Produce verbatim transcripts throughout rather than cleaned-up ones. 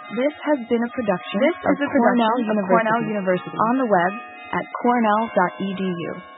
This has been a production This of is a Cornell production of University. Cornell University. On the web at cornell dot e d u.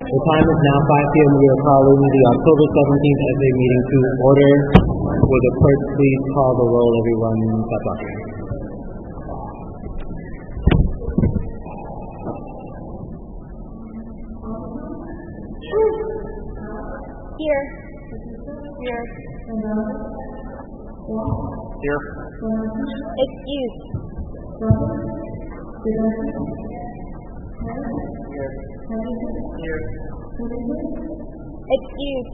The time is now five p.m. We are calling the October seventeenth S A meeting to order. Will the clerk please call the roll, everyone? Stop talking. Here. Here. Here. Excuse. Here. Excuse.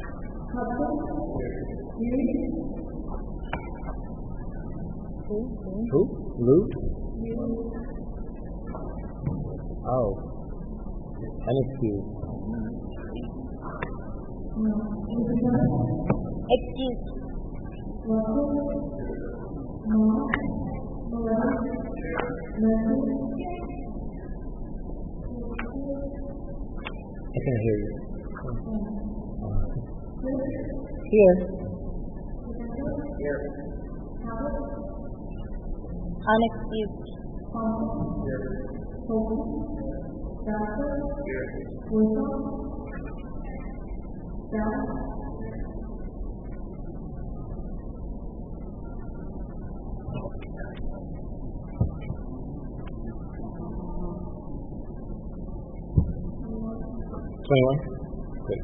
Who? Lou? Oh. Unexcused. Excuse. I can't hear you. Here. Here. Unexcused. Here. twenty-one? Good.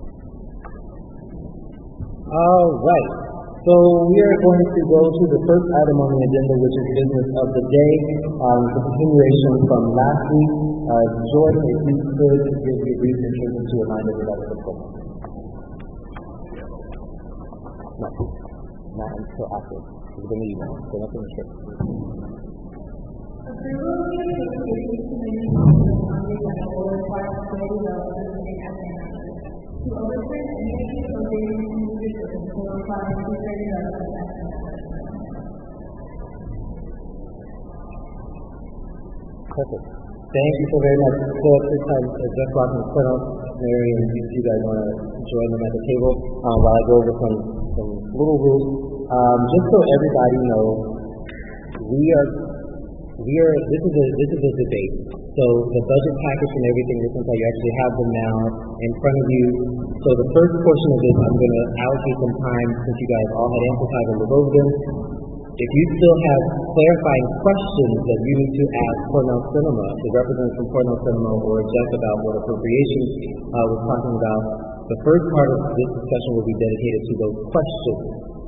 All right. So we are going to go to the first item on the agenda, which is business of the day. Um, it's a continuation from last week. Uh, Jordan, if you could give your brief introduction to remind everybody of the program. No, not until after. We're going to need one. So nothing to check. Perfect. Thank you so very much. So at this time, uh, Jeff Rock and Colonel Mary, and you, you guys want to join them at the table uh, while I go over some, some little rules. Um, just so everybody knows, we are we are this is a this is a debate. So the budget package and everything, this is how you actually have them now in front of you. So the first portion of this, I'm going to allocate some time since you guys all had ample time to look over them. If you still have clarifying questions that you need to ask Cornell Cinema, the representative from Cornell Cinema, or Jeff about what appropriations uh, was talking about, the first part of this discussion will be dedicated to those questions.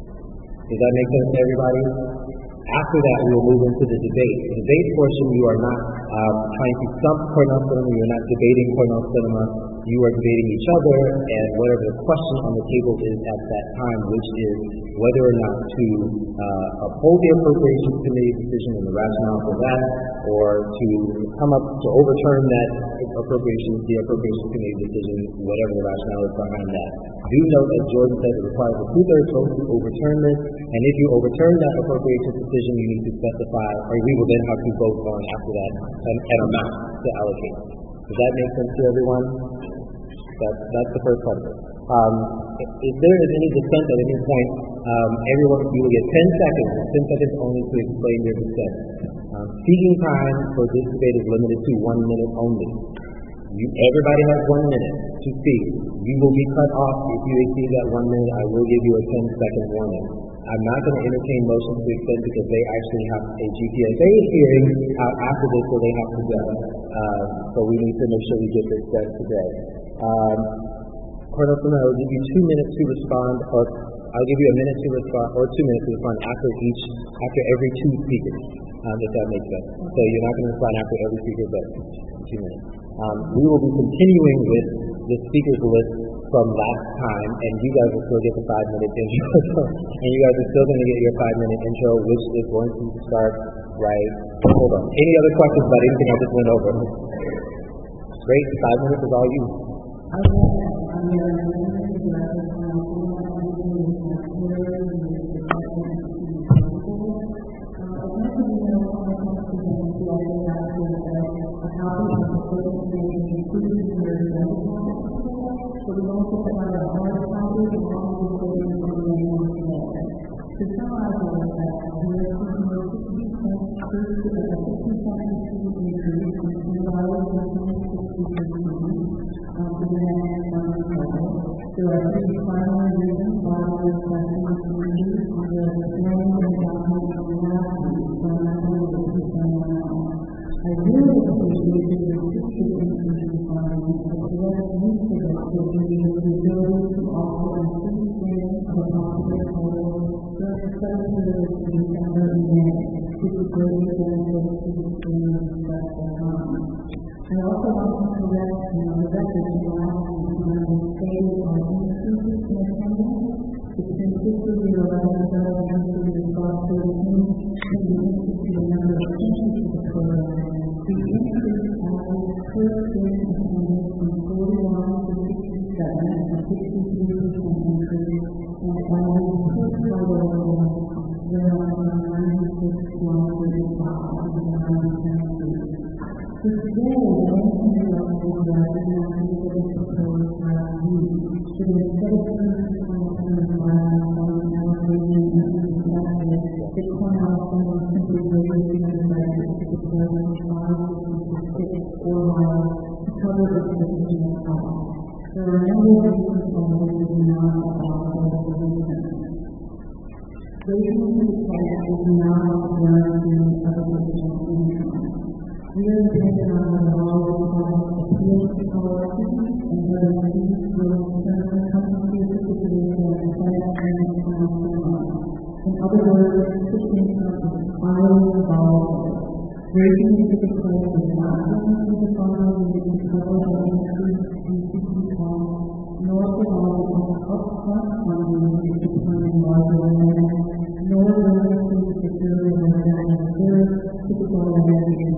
Does that make sense to everybody? After that, we will move into the debate. The debate portion, you are not um, trying to stump Cornell Cinema, you are not debating Cornell Cinema, you are debating each other, and whatever the question on the table is at that time, which is whether or not to uh, uphold the Appropriations Committee decision and the rationale for that, or to come up to overturn that appropriations, the Appropriations Committee decision, whatever the rationale is behind that. Do note, as Jordan said, it requires a two-thirds vote to overturn this, and if you overturn that appropriations decision, you need to specify, or we will then have to vote on after that an, an amount to allocate. Does that make sense to everyone? That, that's the first part of it. Um, if, if there is any dissent at any point, um, everyone, you will get ten seconds, ten seconds only to explain your dissent. Um, speaking time for this debate is limited to one minute only. You, everybody has one minute to speak. You will be cut off if you exceed that one minute. I will give you a ten second warning. I'm not going to entertain motions to extend because they actually have a G P S A hearing out after this, so they have to go. Um, so we need to make sure we get this done today. Um, Colonel Simon, I will give you two minutes to respond, or I'll give you a minute to respond, or two minutes to respond after each, after every two speakers, um, if that makes sense. So you're not going to respond after every speaker, but two minutes. Um, we will be continuing with the speakers list from last time, and you guys will still get the five minute intro. And you guys are still going to get your five minute intro, which is going to start right. Hold on. Any other questions about anything I just went over? Great. Five minutes is all you. Thank you. There are three primary reasons why we are pressing this community, and there are many more documents on that, so I'm not going to keep them now. I really appreciate that your sister increasing funding as well as new students that will be the ability to offer a free training of a popular title during the seven years of December and May, which is greatly beneficial to the students and special funds. I also want to correct on the record in the last week when we stated our increases in attendance between fiscal year eleven twelve and fiscal year twelve thirteen in the Institute of number of students of the program. We increased average per student attendance from forty-one to sixty-seven, a sixty-three percent increase, and average per total was ninety-six point three five, a nine percent increase. So today, many introductions are recognizing that we proposed last week. So instead of twenty twenty-five on allocation and discussion, the Cornell Center simply raised the budget to deploy from five to six or more to cover the existing costs. There are a number of reasons why this is not about the solution. Raising the price is not guaranteeing educational income. We are dependent on the law requirements of appeals to policies and whether these will turn the country to the situation and set and transform. In other words, fixed income is highly involved. Raising the ticket price is not going to the final need to cover the increased D C P costs, nor provide an upfront funding to determine larger amounts, nor will it increase the period of reserve to the organization.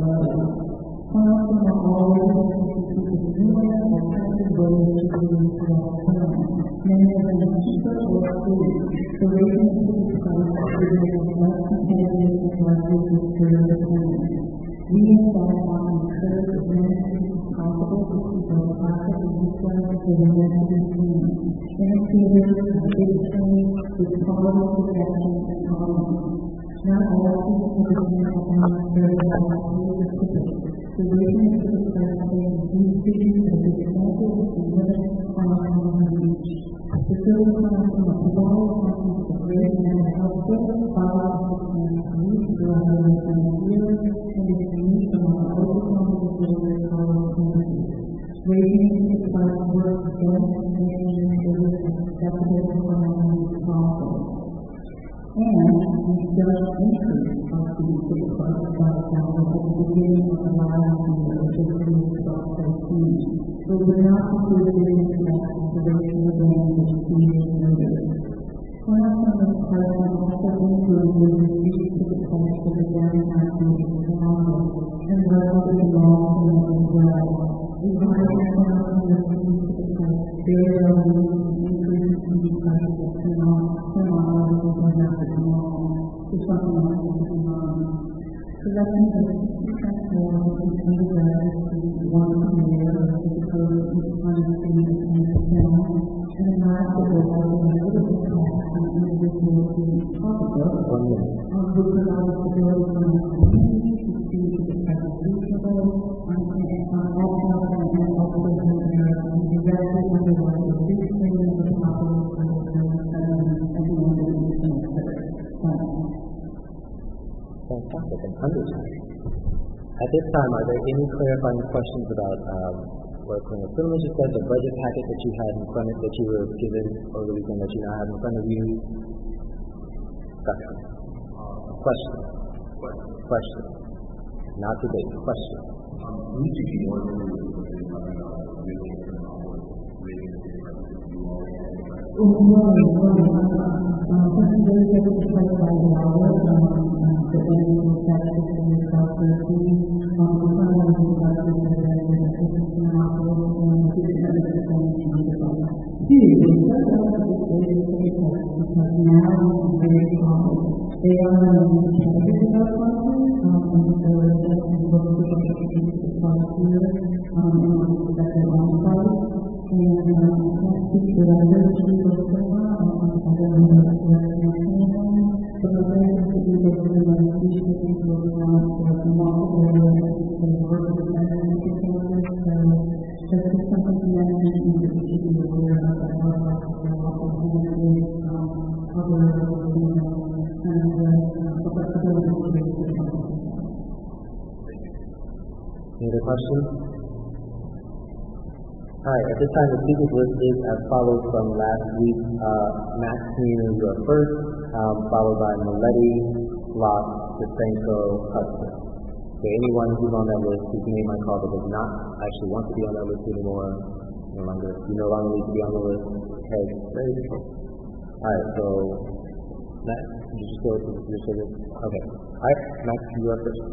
Funds are always instituted numerous alternative ways to produce their plan. Many of them are cheaper or free. So raising the ticket price is less competitive and largely to serve the plan. We in fact want to encourage as many students as possible to keep our classic and requirements for the rest of the team. Innovators, big training, with quality projection and tolerance. Not all students have the same economic very well as the ticket. The raising of the price pays these students as expensive as the limit financial reach. The service comes from a broad conference of great mental health care, five to six months a week throughout the year, and is unique among all the companies of college campuses. Raising the price works best in making the service as accessible to families as possible. And we just increased our fees to the price of our salaries at the beginning of the last year, fiscal year twelve thirteen. So we're not included in that consideration again this two years later. One of the price also includes the fees to the price of the downtown fees in Toronto, and level the long-term as well. We highly recommend the fees to the price very early in increasing the price of Toronto, Toronto, and other small, to something like this in mind. Collecting the sixty percent more in undergraduate fees once a year is opposed to unfees and percent, and not the level of negative impact on individual fees possible, on who provides stability for the community to see to the price reasonable, on excellent and also in America, and directly underwrite the big training of the population of the settlement at the end of the semester. Fantastic, and undertime. At this time, are there any clarifying questions about um, what Colonel Silliman just said, the budget packet that you had in front of that you were given over the weekend that you now have in front of you? Gotcha. Question. Question. Not debate. Question. They are competitive about funding, and so it's just in the book of the past year, and that they're on site, and I can't speak to the other chief of staff, and I don't know what they're saying, but the way that we go through the institution is working on for the multiple areas, and work with them and so just something to mention and that we should be aware of. Any other questions? All right, at this time, the speakers list is as follows from last week. Uh, Max Community, you are first, um, followed by Maletti, Locke, Desenko, Hudson. So anyone who's on that list whose name I called but does not actually want to be on that list anymore, no longer, you no longer need to be on the list. Okay, very good. All right, so Max, you just go to your service. Okay. All right, Max, you are first.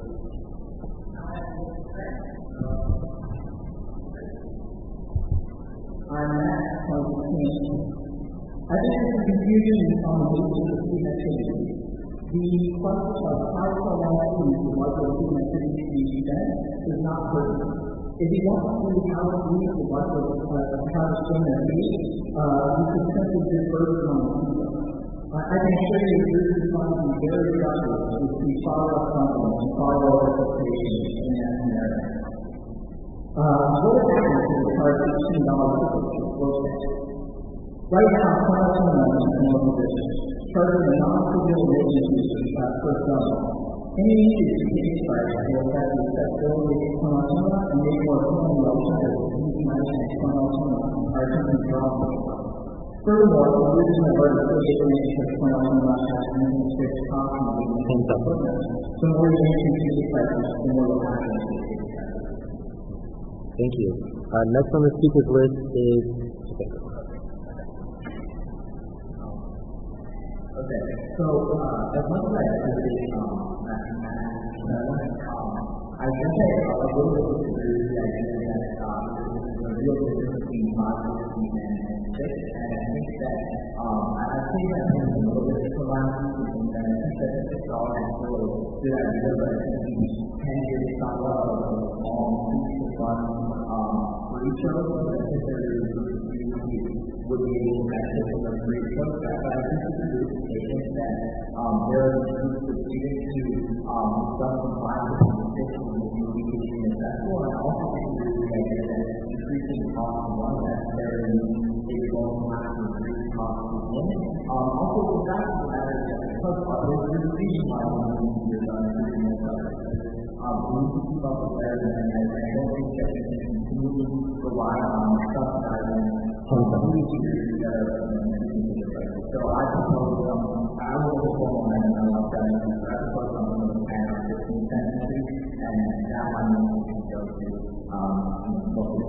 I'm Max from King. I think there's some confusion on the basis of student activity. The question of how to allow students to watch those student activities to the event is not pertinent. If you want to see how students to watch those, uh, how to swim their feet, uh, you can simply just focus on the people. Uh, I can assure you that this is going to be very productive if we follow up confidence and follow up expectations in that scenario. Uh, what happens if we charge fifteen dollars for this? Right now, Cornerstone members are in a position, charging a non-trivial agency uh, per dollar. Any increase in ticket price will affect the accessibility of Cornerstone and make more appealing alternatives to utilizing Cornerstone are simply dropping. Furthermore, the users have already associated with Cornerstone not having any fixed costs and maintenance equipment. So more you increase ticket prices, the more will happen. Thank you. Uh, next on the speakers list is okay. Okay, so uh, as much as I appreciate um, mathematics, um, I guess I uh, a little bit disagree with the idea that um, there's a real difference between logic and six, and I think that um, I, I think that there's a little bit of logic, and I think that six dollars is still a good idea, but I think we can get some level of um, feature fun um, for each of us. I think there is would be able to access some of the free stuff, but I think it's a good statement that um, there are groups of students who um, don't comply with the restrictions of the education and accessible, and I also think it's a good idea that increasing the cost of one necessarily is going to have to increase the cost of one. Um, also, the fact of the matter is that because of there's a reason why one of these years are increasing the cost. Um, we need to keep up with that, and I don't think that we can continue to rely on subsidizing some of the features that are so I propose um, I will perform on that and I'll tell you that I propose something with a pan of fifteen cents and that one we can go to um, local.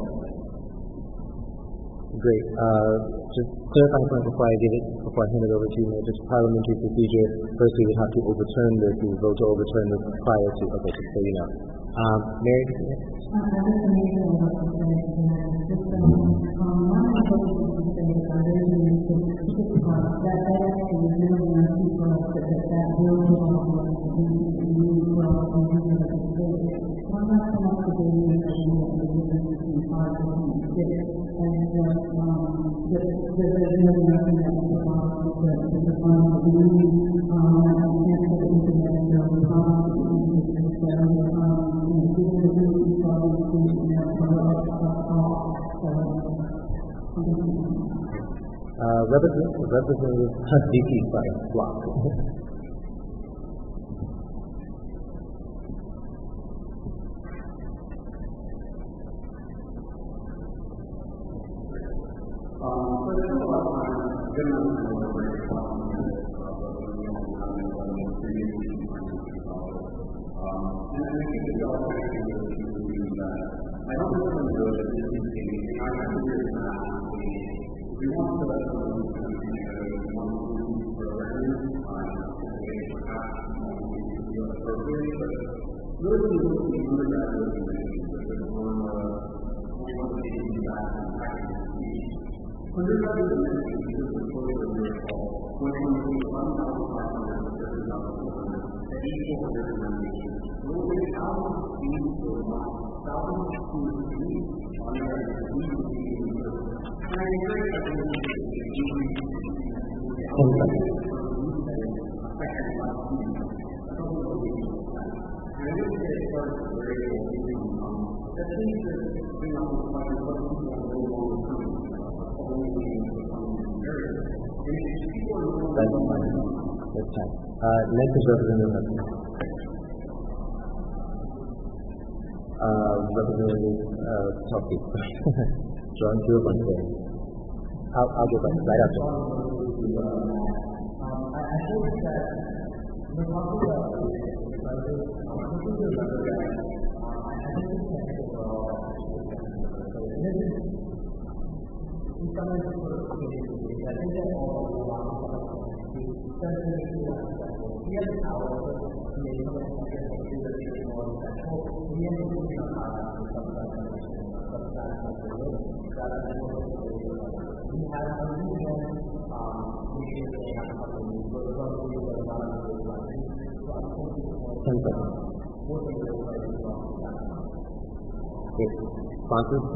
Great. Uh, just clarifying something before I give it, before I hand it over to you, just parliamentary procedure. First, we would have to overturn this. We would vote to overturn this prior to. Okay, just so you know. Um, Mary. I just amazing about the system. Um, one of the things to say is that there is a need to keep it up. That that actually is really not people that that will be able to do well and do the thing. One last thing I could do is that we have the difference between five and six, and that um, that there is really nothing that we can offer to to define the meaning. Um, and we can't put it into the other policy. So um. Uh, representative, representative D P, sorry, Block. Um, so there's a lot of times, good enough to know where you're talking and I think the job actually is to do that. I don't know if I'm good at this thing. I have to hear that. We want to let them know that we want to do programs. I think perhaps we can do it appropriately, but really we want to do that with the things that we want to want to do that and practice. Undergraduate education is a choice of your call. When it comes to one thousand five hundred to seven thousand four hundred, at each four hundred recommendations, will be thousands of students or not, thousands of students who need undergraduate education. And I encourage everyone to do That's fine. That's fine. Uh, next is Representative Hudson. uh, Representative uh, Topic. John, do one thing. I'll, I'll go back right after. Um, I, I think that the talking about the budget, um, I think the budget, um, I think it's overall, so this is, in some ways, sort of, I think that all of the last one, the sensitive to that, we have the power to make some of the things that we do more essential. We have to do some of that, some of that, some of that, some of that, we have a region, um, we should say, have a couple of weeks, but we're going to do a lot of those lessons. So I think it's working with us as well. Yes. Sponsors?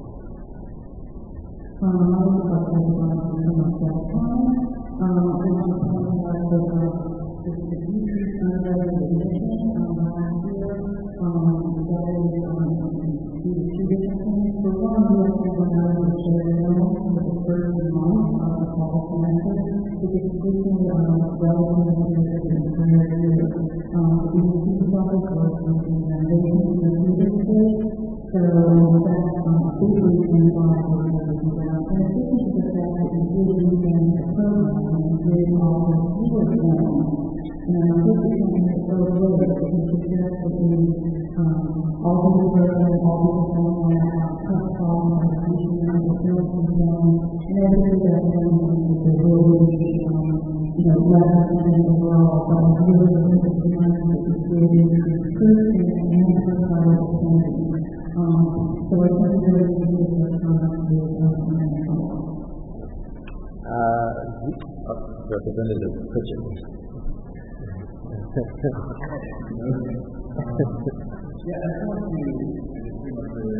Um, I was about to say something about that. Um, I want to talk about the, the decrease in the regulation um, last year. Um, that is, um, due to two different things. For one, we actually went out of the share now for the first month of the fall semester, which is frequently um, relatively significant for the year. Um, we see the office was something that they didn't do this year. So that's um, basically been why we're looking down. In addition to the fact that we did begin the program and did all the fewer forms, and I'm looking at it so good because it suggests that we um, all the programs, all the forms, cut costs, education, and the sales forms, and everything that we're doing with the really, um, you know, less than overall, but I'm really looking at the ones that we did in the first and the first part of the plan. Um, so I think it's very easy to come up with a Uh, Representative Pritchett. Yeah, I just want to bring up the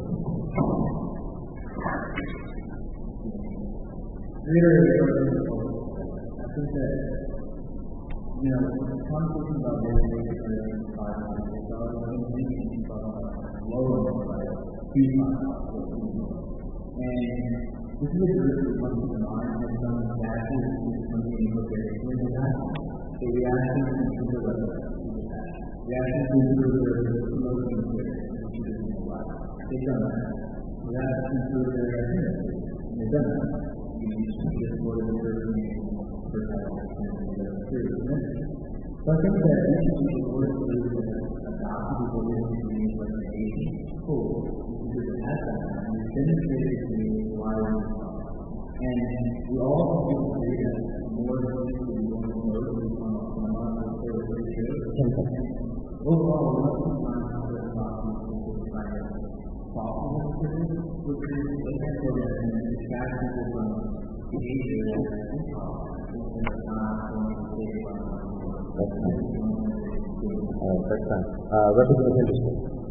reiterate. I think that, you know, conversation about regulation and environment is not only about lowering by huge amounts. And this is a group that comes to mind when someone dashes into something you look at it with that. So we ask them to consider whether we ask them to consider their promotion of their they've done that. We ask them to consider their activity, and they've done that. We just what it is they're doing for that serious mission. So I think that we should work through the adopted ability to use education tool because it has that, and it's demonstrated to me why we and we all agree that more than we want to know from a month or so or two. Overall, we must be mindful of the kind of thoughtfulness to this, which is the program and distract people from behavior that is improper and not going to take on. That's fine. Uh, that's fine. Uh, Representative Henderson.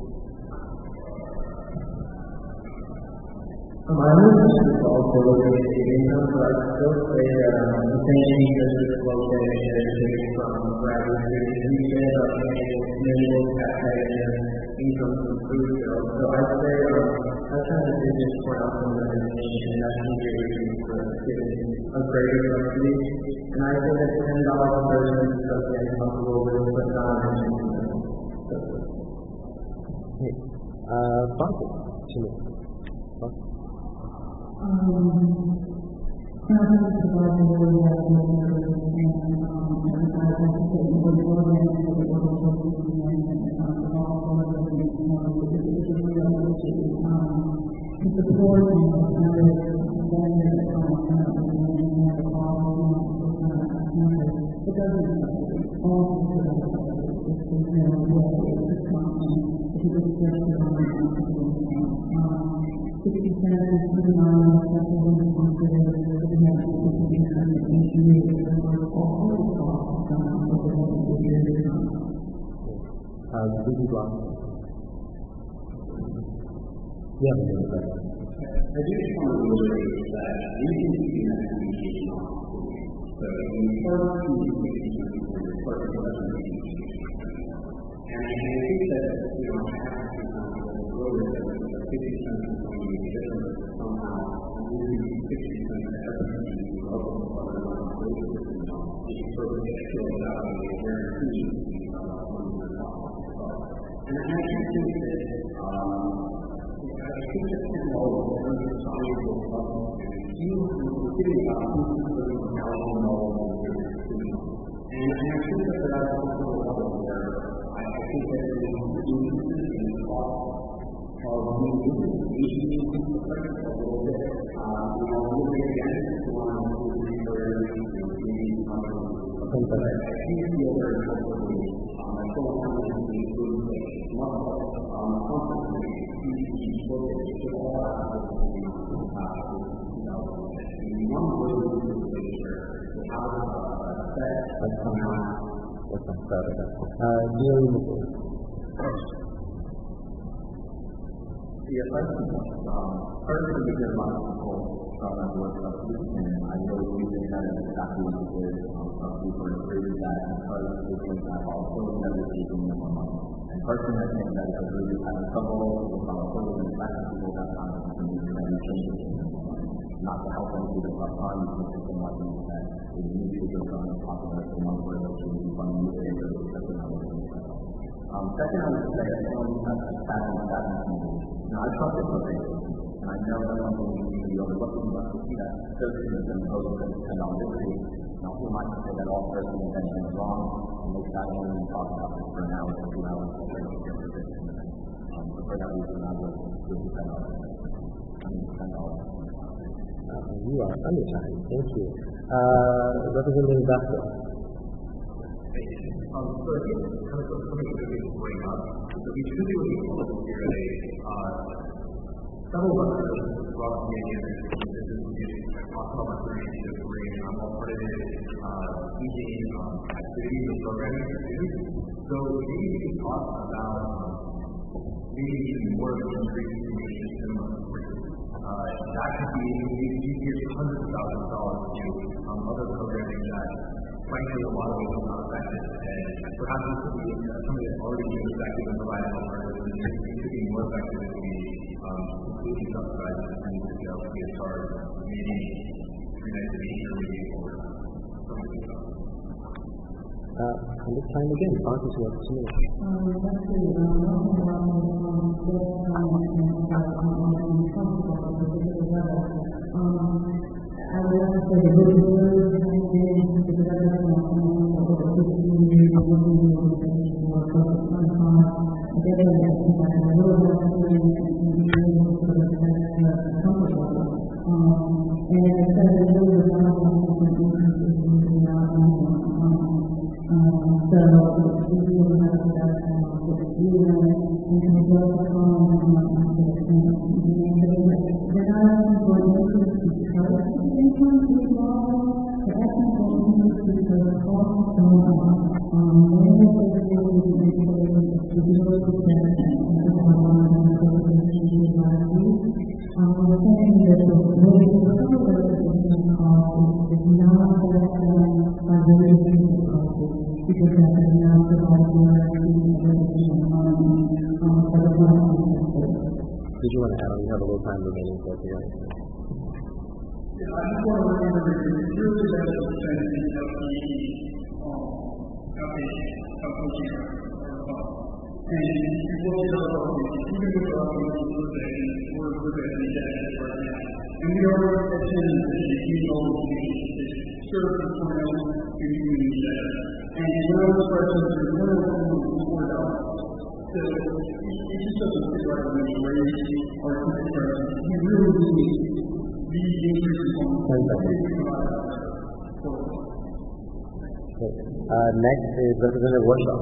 Um, I know this is also looking at the income, but I still say that um, the same as this located education from graduate we said uh, minimum taxation income from food sales. So I'd say um, that's kind of the biggest point out from the education, and that's the reason for giving a greater subsidy. And I think that ten dollars a person is something I'm comfortable with, but not an issue. Hey, uh, Sponsor. Two minutes. Sponsor. Um, now that it's about the way that we are and um, I like to say the word organic and the word organic and um, also the because it's a real issue um, to support and other vendors um, and the policy and it doesn't all it's a real way to come if you look at the um, sixty percent is putting on something in the market that we have to put in the engineering for all the costs over the years to come. Uh, Susie Block. Yeah, I do just want to reiterate that we can see that communication on so when we start communication, we start to and I think that, you know, I have to really fifty percent of the different somehow moving sixty percent of everything to local water is sort of shows out a guarantee of one hundred dollars. And I actually think that, um, I think that technology is very soluble problem. You were thinking about who's living in California and I think that that's also a level where I think that it is reduces the cost of using agency infrastructure a little bit. Um, you know, moving again to one of the research, you know, maybe something, but I do feel very comfortable. Um, I don't want to include muscle, um, constantly, each focus to all aspects of the one way to make sure that how to set That's somehow what's I'm proud of that. Uh, Neil McCoy. Yes, I think um, personally we get a lot of people from that work stuff, and I know we can kind of exactly what it is. Um, some people are agree with that because they think that also never taking them on money. And personally, I think that it's really kind of trouble with volatility and the fact that people have time to continue to make changes. Not to help them do the tough times, but to some like that they need to get some popular in one word that should be fun to say or something like that. Um, second, I would say I don't have to pass on that information. Now, I trust it for Facebook, and I know that something we need to be overlooking, but to see that searching is going to post and depend on this week. Now, who might say that all searching intention is wrong, and make that only talk about this for an hour or two hours to make a prediction. Um, so for that reason, I would depend on it. I mean, depend on it. Uh, you are undersigned. Thank you. Uh, Representative Vasco. Um, so I think kind of something that we can bring up is that we should be looking forward to here today. Uh, several of us have brought up the idea that this is talk about opportunities to bring um, alternative uh, teaching um, activities or programming for students. So maybe we can talk about um, maybe even more of an increase in communication cinema support. Uh, that could be, you hear hundreds of thousands of dollars to um, other programming that frankly a lot of it is not effective, and perhaps this could be uh, something that's already been effective and provided alternatives, and it could be more effective if we um, completely subsidize it and to be able to be a start, maybe connect to nature, maybe forward. Uh, and this time again, Marcus, you have two minutes. Um, actually, um, one of the um, best comments about um, um, I would like to say the good news has been the development of over fifteen years of working with organizations who are focused on harm. Definitely, I think that I will have to be able to accomplish that. Um, and as I said, there really was not a increase in the um, so we will have that with you and can go from the other one is because income is low, the essence of income is because costs go up. When you say that you will be able to do it together, and that's what one of the organizations last week, we're saying that the way to cover the education costs is not that by raising the costs, because that does not provide guarantee of education um, for the public. Did you want to add on? You have a little time remaining for the other. Yeah, I just want to remember that it's really better to spend in L P E, um, outpatient, outpatient, and you will get out of outpatient, even with outpatient organization, we're looking at the data right now. And we are attending the huge organization that serves the Cornell community data. And one of those questions is one of them is four dollars. So it just doesn't fit right when we raise our ticket prices. We really need these increases on the Uh, next is Representative Warshaw.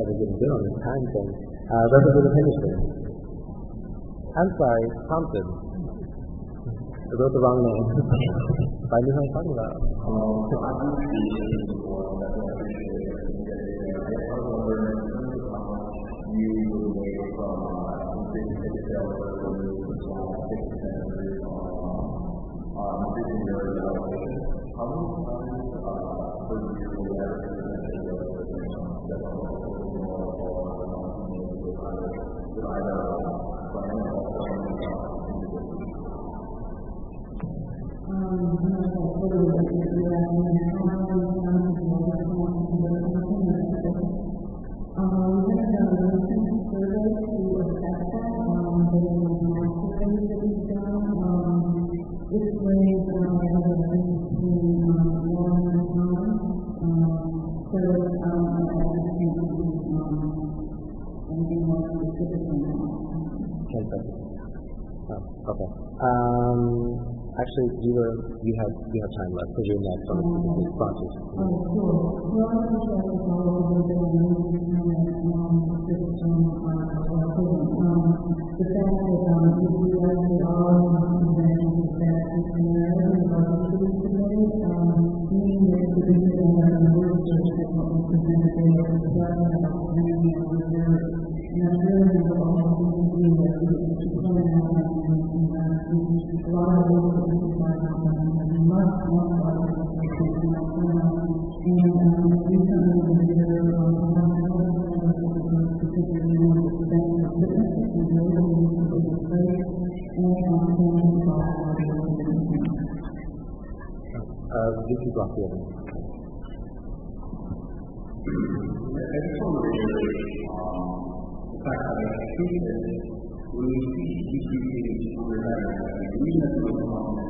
we're getting good on this time thing. Uh, Representative Henderson. I'm sorry, Thompson. I wrote the wrong name. If I knew who I was talking about. Oh, okay. Um, actually, you were you have you have time left because you're next on the sponsors. Uh, Vicky Blockfield. I just want to reiterate um, the fact that I think that when we see decreasing under diagnosis, we need to know how to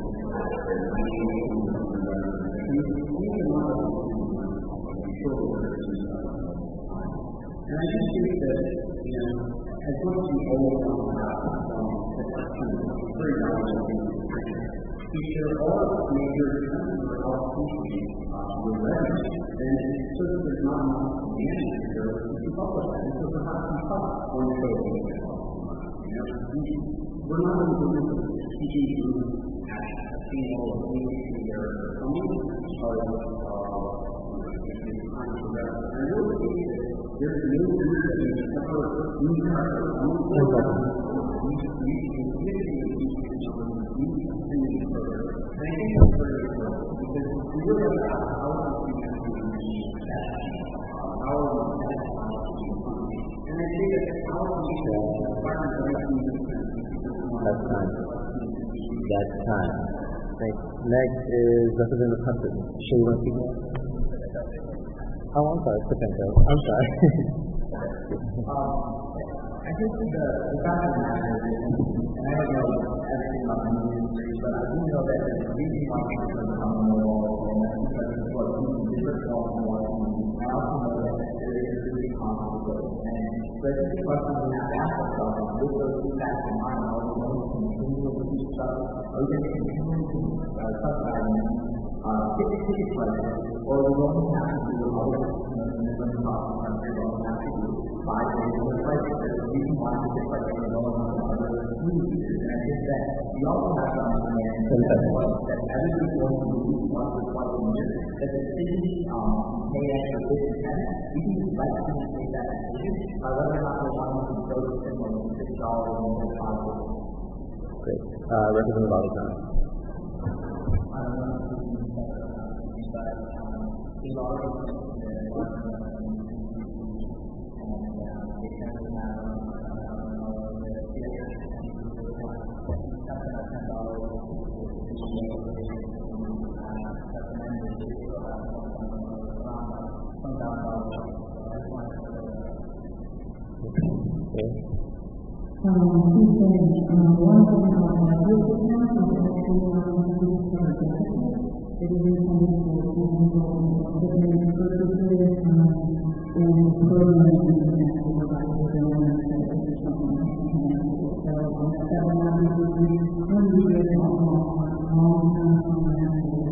and I just think that, you know, as much as we always want to have um, the question very knowledgeable, we should all major expenses for all species were ready, and so that there's not enough demand here to keep up with that. And so perhaps we thought one show you know, we're not in the business of teaching you at a single industry or something as far as time for that. And I really think that there's no reason that we ever need to have our own program. We should be I think it's very important because we look at how we can do that, how we can and I think that how we can That's time. That's time. Thanks. Next is Representative Hudson. Sure you want to speak more? Oh, I'm sorry. Stepenko. I'm sorry. um, I think the, the fact of the matter is, and I don't know everything about the movie industry, but I do know that there's a reason why people are becoming more involved, and that's because of what people do for themselves and watching movies. I also know that there is a big conflict with it. And so I think the question we have to ask ourselves is, with those two facts in mind, are we going to continue to do stuff? Are we going to continue to uh, subsidize uh, ticket ticket prices, or are we going to have to do all this, you know, in the country, we're going to have to do five days of the prices? There's a reason why ticket prices are going on in other movies. And I think that we also have to understand that, that everybody's going to move once or twice a year, that the city um, pay extra fifty cents. We can just let them make that decision by whether or not they want to go to the cinema for six dollars and five dollars. Great. Uh, Representative Alexander. I don't know if you can but um, a lot of them Um, he said, um, one thing about my group now is actually one of the things for the benefit. It is intended for different purposes, um, and programs and actually provide for the owners that this is something that can happen. So, um, that will not be doing one year and a half, long time from the actual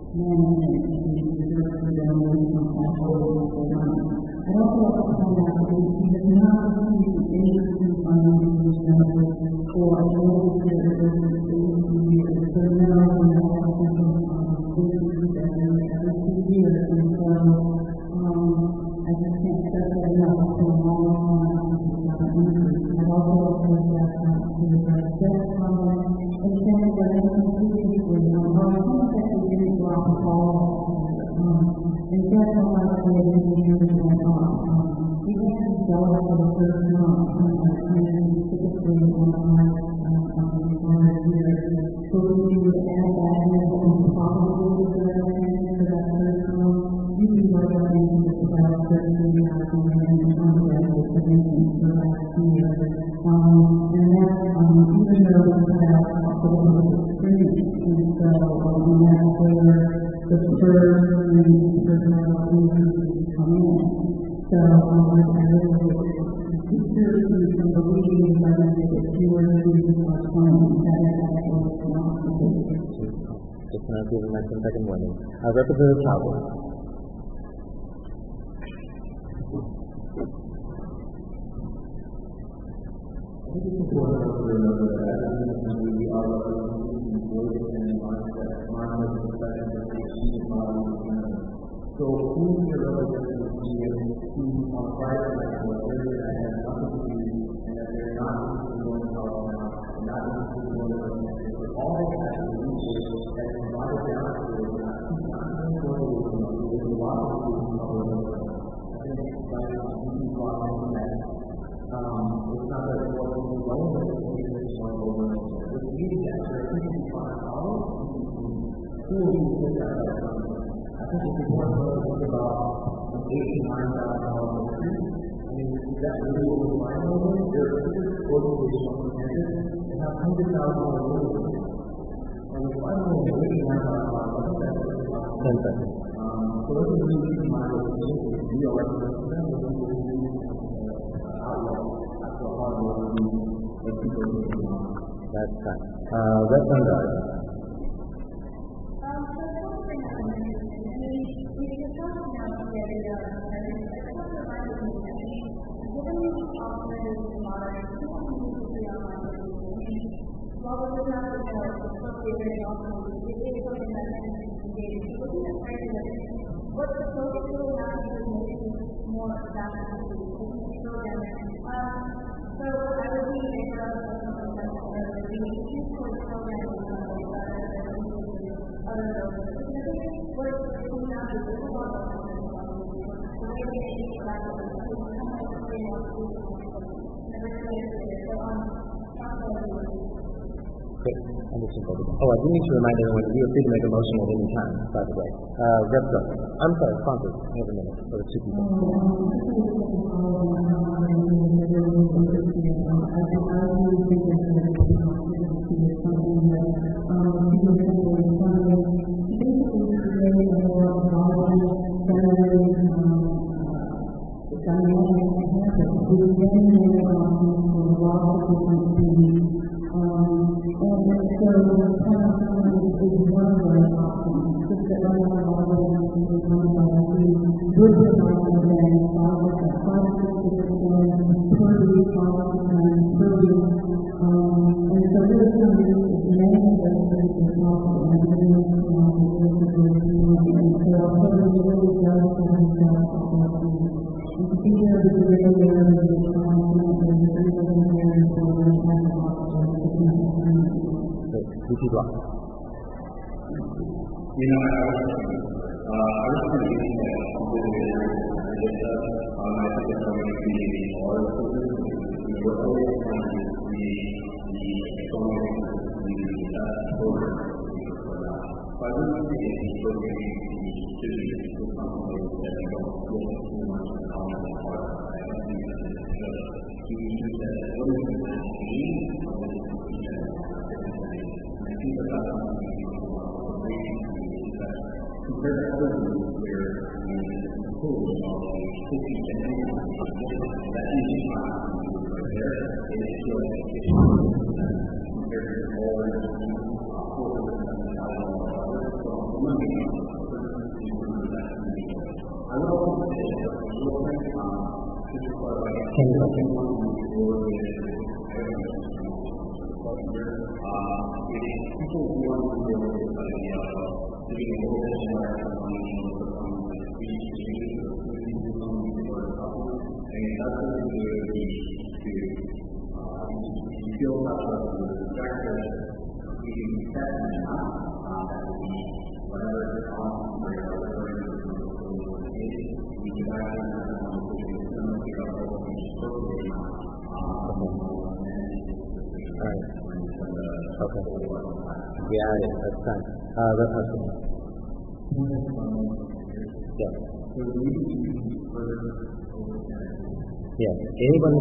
management to be reserved for the owners and actually for them. I'd also like to point out he has not received any funding from the government for a local service in years. So now we have something basically that every two years. And so um, I just can't stress that enough for a long time. I've also heard that to the death comment and saying that I don't see people on our things that we didn't go out and follow. And that's how I say it in the years that went on. We had to go for the first month and typically on our year. So we would add that in and probably the revenue for that first month. You can work on things about thirteen thousand and on the graduate submission for last year. Um, and that, um, even though we have a little bit of experience, and so um, that's where the first and personal increases come in. So um, I really discourage you from believing that if fewer students are coming, that is actually not the case. Just now giving my second warning. Uh, Representative Cowell. I think it's important to remember that we are representing voice and mindset, mindset, perspective, and achievement model. So who is representing here who on Friday night or Thursday night has nothing to do and that they're not going to go now, not going to go to but all they have to do is that it's not a down to it, not going to go to it, a lot of people are going to I think it's like you can go out and that. Um, it's not that it's what we know, but it's what we just want to go over. With meeting that, there are things you find out, who will you put that out? I think it's important to think about an eighty-nine thousand dollars increase. I mean, is that really what we're finding over there? There are different organizational standards that have one hundred thousand dollars over there. And we're finding over eighty-nine thousand dollars, I think that's really about ten seconds. Um, so let's really keep in mind what we're doing. We are representing them, we're going to do That's fine. Uh, Red Vanguard. What's the focus really on is making more adaptable programs. Um, so I would be in favor of something like that, or the issues for the program is not like that, or other programs. I think what it's really on is there's a lot of the way they make it adaptable, it's kind of like the way they want to do it. Never really is there. So, um, not really. Great. Oh, I do need to remind everyone that you are free to make a motion at any time, by the way. Uh, Rep. I'm sorry, sponsors. I have a minute for the two people. You know, I was, uh, I was thinking that this is um, I think it's going to be more of we were always trying to be the strongest the best program for that. So I wouldn't say it's working the students to something that they don't feel too much of an element part. I don't think that it's just to use that what is the need of this institution and I think that that's something compared to other groups where we impose about fifty to ninety percent that is not right there. It is still compared to all the four hundred seventy thousand dollars. So I'm looking at I would also say that real quick, um, just for Ten questions. People want to go to the idea of doing a little bit more explanation of the problems that we see or something for the problem. I mean, that's what we do to, uh, you feel that the factor we can set and not, uh, that would be whatever the cost or whatever it is for the case, we can actually have a conversation with them, figure out what we should appropriate, um, All right. Okay. We added. That's fine. Uh, Rep. Hudson. Yeah. Yeah. Anyone?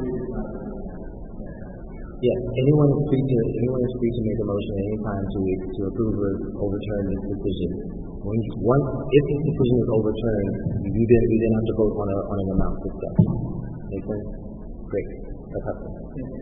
Yeah. Anyone is free to anyone is free to make a motion at any time to to approve or overturn this decision. When once if this decision is overturned, you then we then have to vote on a on an amount discussed. Make sense? Great. Rep. Hudson.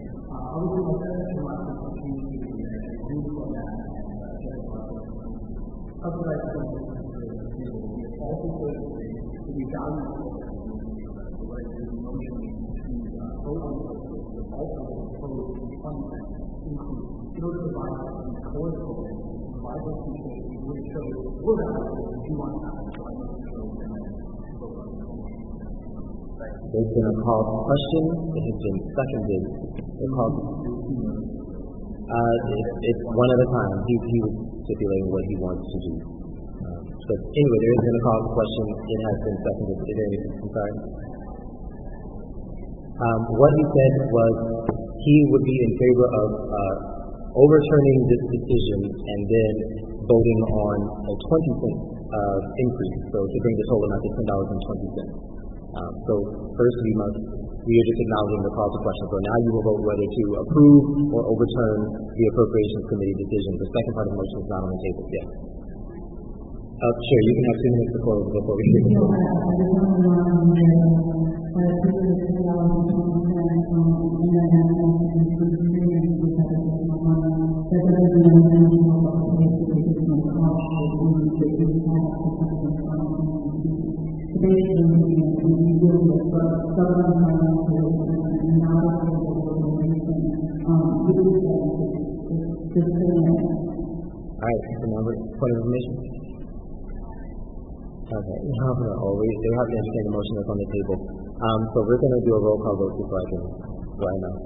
There's been a call to question. It has been seconded. The call. Uh, it, it's one at a time. He he was stipulating what he wants to do. Um, but anyway, there has been a call to question. It has been seconded. Is there anything? I'm sorry. Um, what he said was he would be in favor of uh, overturning this decision and then voting on a twenty cent uh, increase. So to bring the total amount to ten dollars and twenty cents. Um, so first we must, we are just acknowledging the call to question. So now you will vote whether to approve or overturn the Appropriations Committee decision. The second part of the motion is not on the table yet. Uh, sure, you can have two minutes to close before we hear the vote. Alright, so now we're point of information. Okay, now we're always, they have to entertain the motion that's on the table. Um, so we're going to do a roll call vote before I can, right now.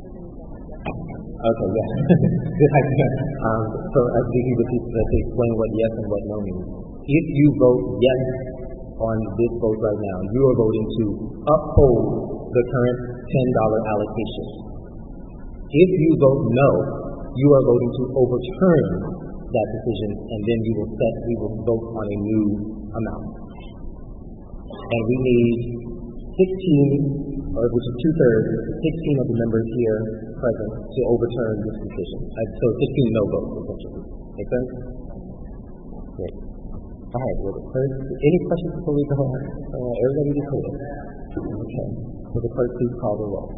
Okay, yeah. Good idea. Um, so as we can repeat, let's explain what yes and what no means. If you vote yes on this vote right now, you are voting to uphold the current ten dollar allocation. If you vote no, you are voting to overturn that decision, and then you will set, we will vote on a new amount. And we need sixteen, or which is two thirds, sixteen of the members here present to overturn this decision. Uh, so sixteen no votes, essentially. Make sense? Great. All right. Well, the clerk, any questions before we go on? Uh, everybody be clear. Okay. Will the clerk please call the roll?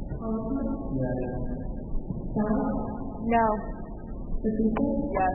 No. Yes.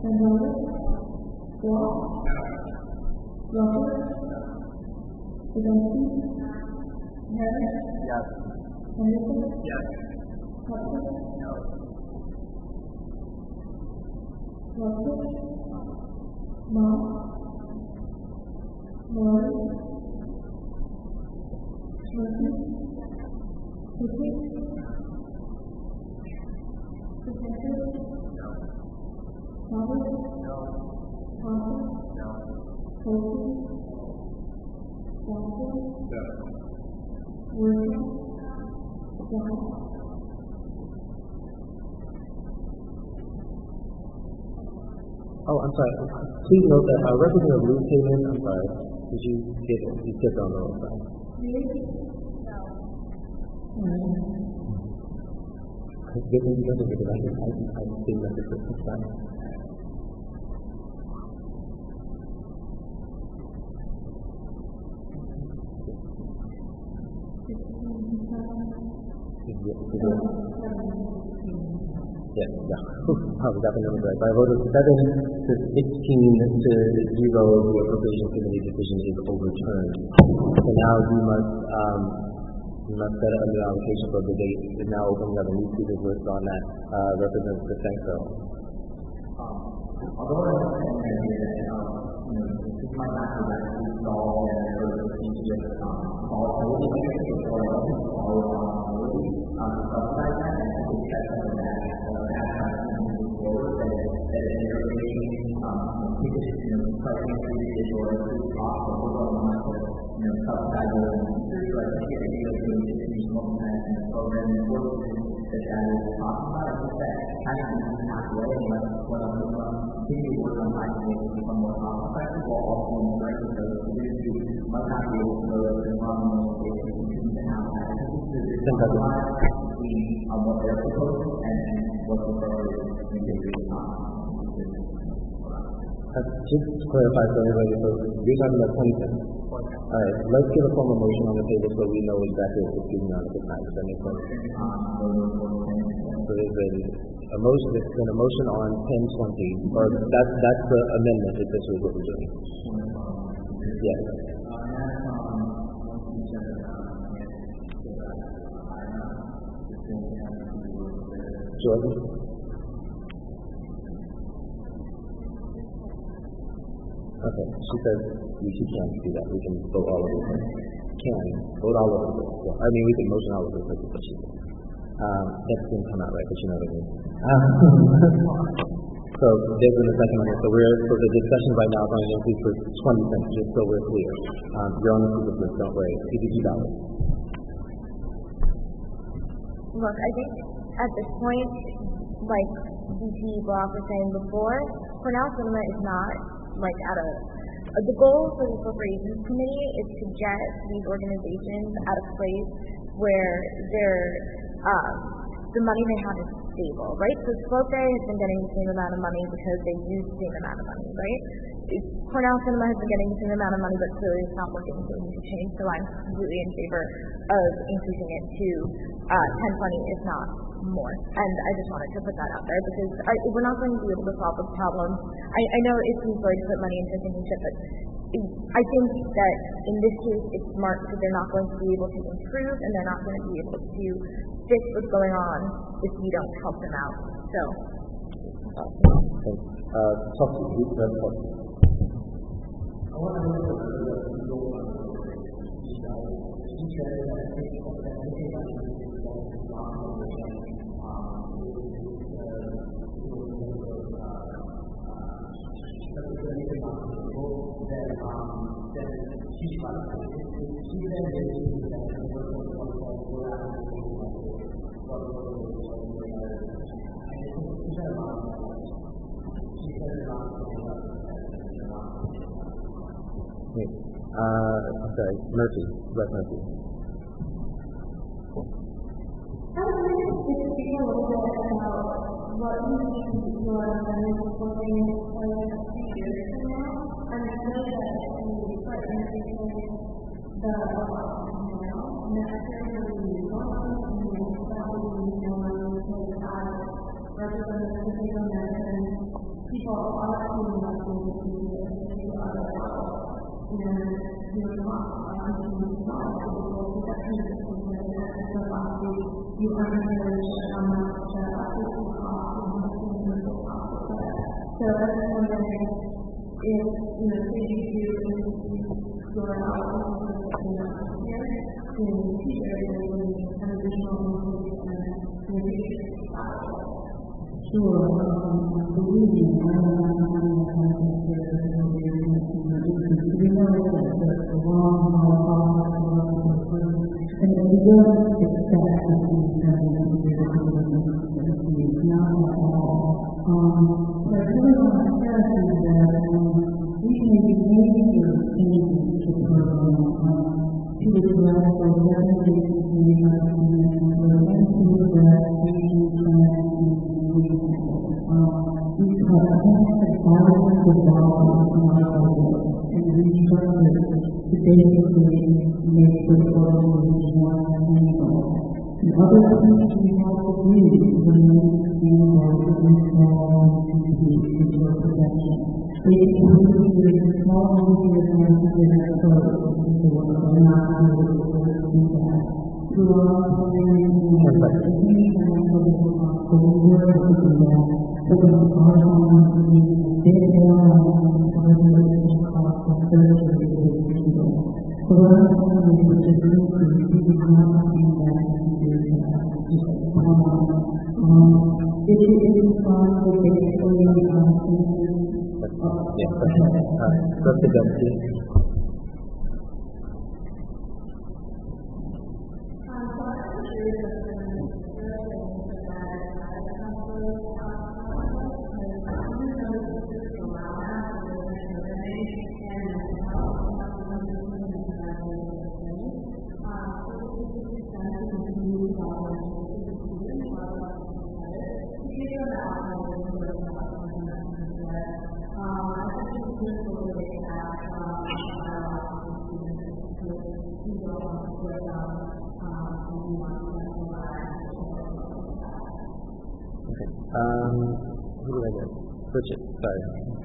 Oh, I'm sorry. Please note that uh, Representative Liu came in. I'm sorry. Did you get it? You stepped on the wrong side. Good thing you got it because I can, I can, I can see that the Christmas side. Yes, yeah. Oh, we got the number right. By a vote of seven to sixteen to zero, the Appropriations Committee decision is overturned. So now you must um, We must set a new allocation for the date. Is now open. We have a new speakers list on that uh, represents the Senko. Um, although I understand the idea that um, you know, this might not be that installed and sort of with um, volatility, or volatility, um, subsidize that, and I think that's something that uh, as I move forward, that that is innovation, um, you know, you know, price increases or increased costs or overall amount of, you know, subsidize those users. So I think the idea of doing this in multi-management program and working that that is talking about, I think that kind of is halfway, and what what I'm going to continue to work on finding ways to become more cost effective while also encouraging those users who might not be able to go to the environmental space and continue to have that. I think there's a compromise between um, what they're proposing and what the federal is doing. Uh, just to clarify for everybody, so you're talking about twenty cents. All right, let's get a formal motion on the table so we know exactly what we're speaking on at the time. Does that make sense? So there's a, a motion, there's been a motion on ten twenty, or that's that's the amendment. If this is what we're doing. Yes. Jordan. Okay, she says we she can't do that. We can vote all of it. Can vote all of it. Yeah. I mean, we can motion all of it, but she says. Um, that didn't come out right, but you know what I mean. Um, so there's been a second on it. So we're so the discussion right now is on an increase for twenty cents, just so we're clear. Um, you're on the speaker list, don't worry. P P P dollars. Look, I think at this point, like V P Block was saying before, Cornell Cinema is not like at a, uh, the goal for the Appropriations Committee is to get these organizations at a place where they're, um, the money they have is stable, right? So Slope Day has been getting the same amount of money because they use the same amount of money, right? It's, Cornell Cinema has been getting the same amount of money, but clearly it's not working, so we need to change. So I'm completely in favor of increasing it to uh, ten twenty, if not more. And I just wanted to put that out there because I, we're not going to be able to solve this problem. I, I know it seems like to put money into thinking shit, but I think that in this case it's smart because they're not going to be able to improve and they're not going to be able to fix what's going on if we don't help them out. So, uh, talk to you. Let's talk to you. I want to know what Uh, I'm sorry, Murphy, Brett Murphy. I was wondering if you could speak a little bit about what you think your financial planning is like a few years from now. And I know that when you start increasing the now, next year will be one, and then that will be one, and five, representatives of American people are actually not going to be able to other jobs. And you're not actually not able to get into something like that. So obviously, you are encouraged how much the actual cost and how much the mental cost of that. So I was wondering if, you know, say you do your outlook for the next year, in key areas where you have additional increase and maybe Sure. Um, believe me, I don't know how many times there is no we know that the long haul and we don't expect that these governments is not at all. Um, but I really want to stress is that um, we can be major changes to the program um, to address the recommendations we have in the number and to address aging trends and um, we have spent thousands of dollars on our budget and restructured to basically make the organization more sustainable. And other things we have to do when we understand our business model and resource protection. Basically, there's a small number of times to get exposed to what we're not able to do that. That's the best. Um, who did I get? Bridget, sorry.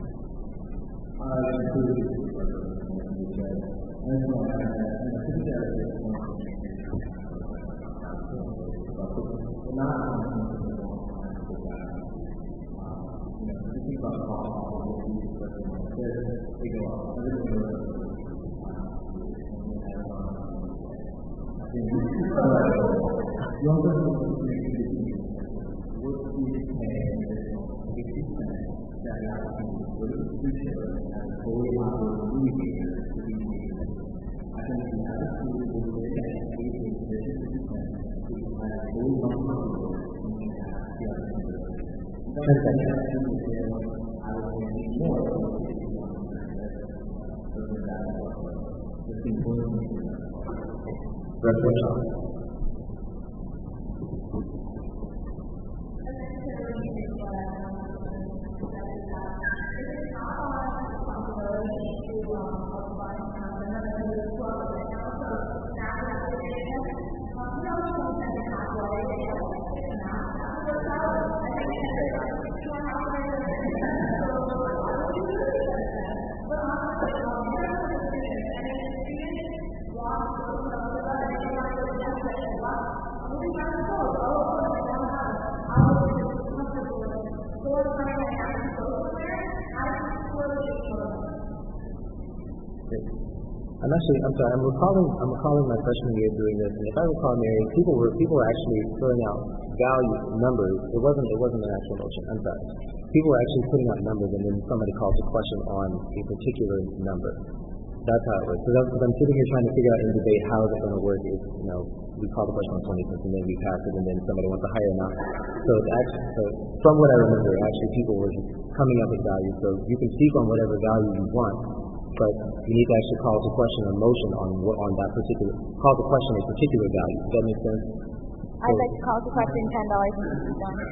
I'm actually, I'm sorry, I'm recalling, I'm recalling my freshman year doing this, and if I recall, Mary, people were, people were actually throwing out value numbers. It wasn't, it wasn't an actual motion. I'm sorry. People were actually putting out numbers, and then somebody calls a question on a particular number. That's how it works. So that's, I'm sitting here trying to figure out in debate how is it going to work. If you know, we call the question on twenty cents, and then we pass it, and then somebody wants a higher amount. So it's actually, so from what I remember, actually people were just coming up with values. So you can speak on whatever value you want, but you need to actually call the question or motion on what on that particular call the question a particular value. Does that make sense? I'd like to call the question ten dollars and fifty cents.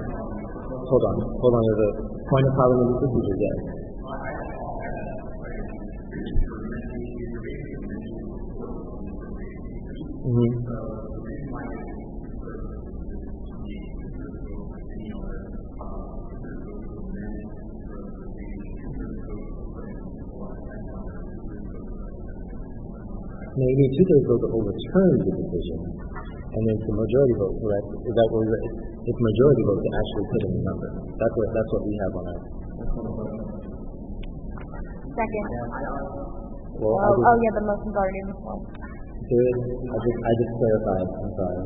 Hold on, hold on. There's a point of parliamentary procedure, yes. Mm-hmm. Now, you need two-thirds vote to overturn the decision, and then it's a majority vote, correct? Is that what we're, it's majority vote to actually put in the number. That's what that's what we have on our. Second. Well, oh, I just, oh yeah, the motion's already in the form. Good. I just I just clarified. I'm sorry.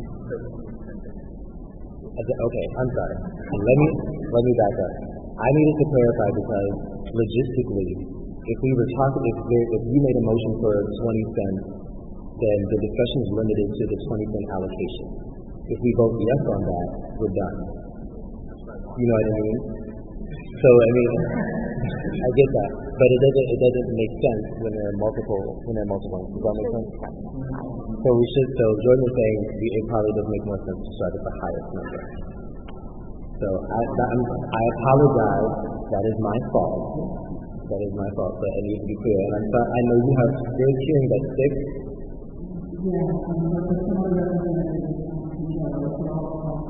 I just, okay, I'm sorry. Let me let me back up. I needed to clarify because logistically, if we were talking, if there, if you made a motion for twenty cents, then the discussion is limited to the twenty cent allocation. If we vote yes on that, we're done. You know what I mean? So I mean, I get that, but it doesn't it doesn't make sense when there are multiple when there are multiple. Does that make sense? So we should. So Jordan is saying it probably does make more sense to start at the highest number. So I that, I'm, I apologize. That is my fault. That is my fault. But it needs to be clear. And I'm sorry. I know you have you're hearing that six. Yes, um, but the small representatives, you know, it's all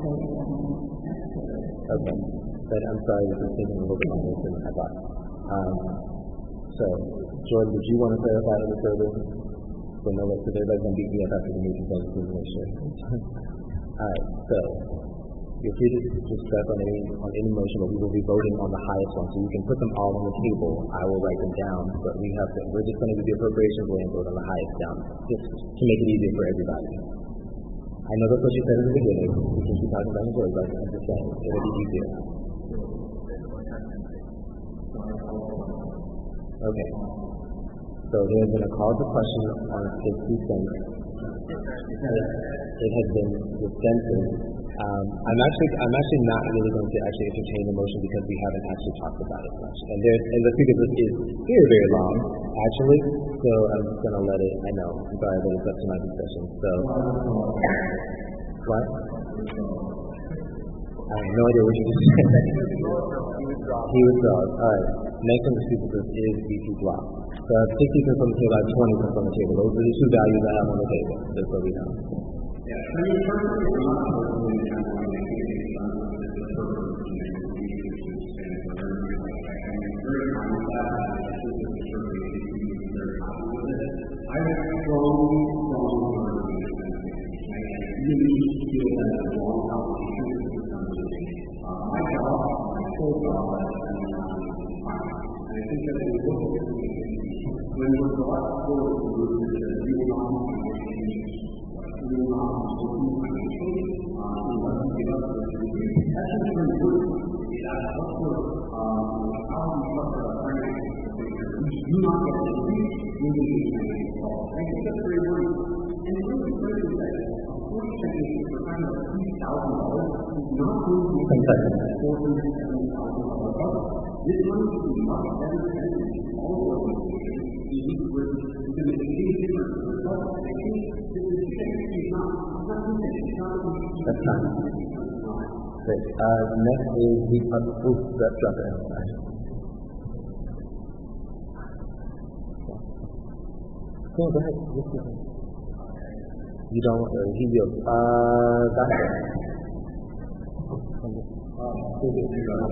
Okay. But I'm sorry if I'm taking a little bit longer than I thought. Um, so, Jordan, did you want to clarify any further? So no, so everybody's going to beat me up after the meeting, so I just need to make sure. Alright, so feel free to just stress on any on any motion, but we will be voting on the highest one. So you can put them all on the table. I will write them down, but we have to. We're just going to do the appropriations vote and vote on the highest down, just to make it easier for everybody. I know that's what you said in the beginning. We can keep talking about it, but I'm just saying it'll be easier. Okay. So they're going to call the question on sixty cents. It has been dissented. Um, I'm actually I'm actually not really going to actually entertain the motion because we haven't actually talked about it much. And there and the because this is very very long actually. So I'm just going to let it. I know. I'm sorry, but it's up to my discussion. So what? I have no idea what you just said. He withdraws. All right. Next on the speaker list is V P Block. So I have sixty cents on the table. I have twenty cents on the table. Those are the two values I have on the table. Just so we know. Yeah, I mean, personally, I'm not personally going to want to make any sense of this purpose of the and whatever you like. I'm very fine with that. It's just a survey that you can be very happy with it. I have strong, strong arguments against it. I really feel that it's a long conversation with this conversation. Uh, my job, my full job, is to be honest with finance. And I think that when we look at this, when we're brought forward to the group that we will not be we will not be working financially, uh, we want to give up the degree. That's just very important. That's also um, how we structure our finances. We do not get a degree, we need to be financial. I think that's very important. And it really clearly that a portion of this for kind of three thousand dollars is not going to be four hundred seventy thousand dollars budget. This money should be much better spent in all organizations. We need to work to make a big difference in the budget. I think this is That's fine. Great. Uh, next is the uh, oops, that's drop it. Go, go ahead. Yes, yes. You don't want uh, he will. Uh, that's it. I think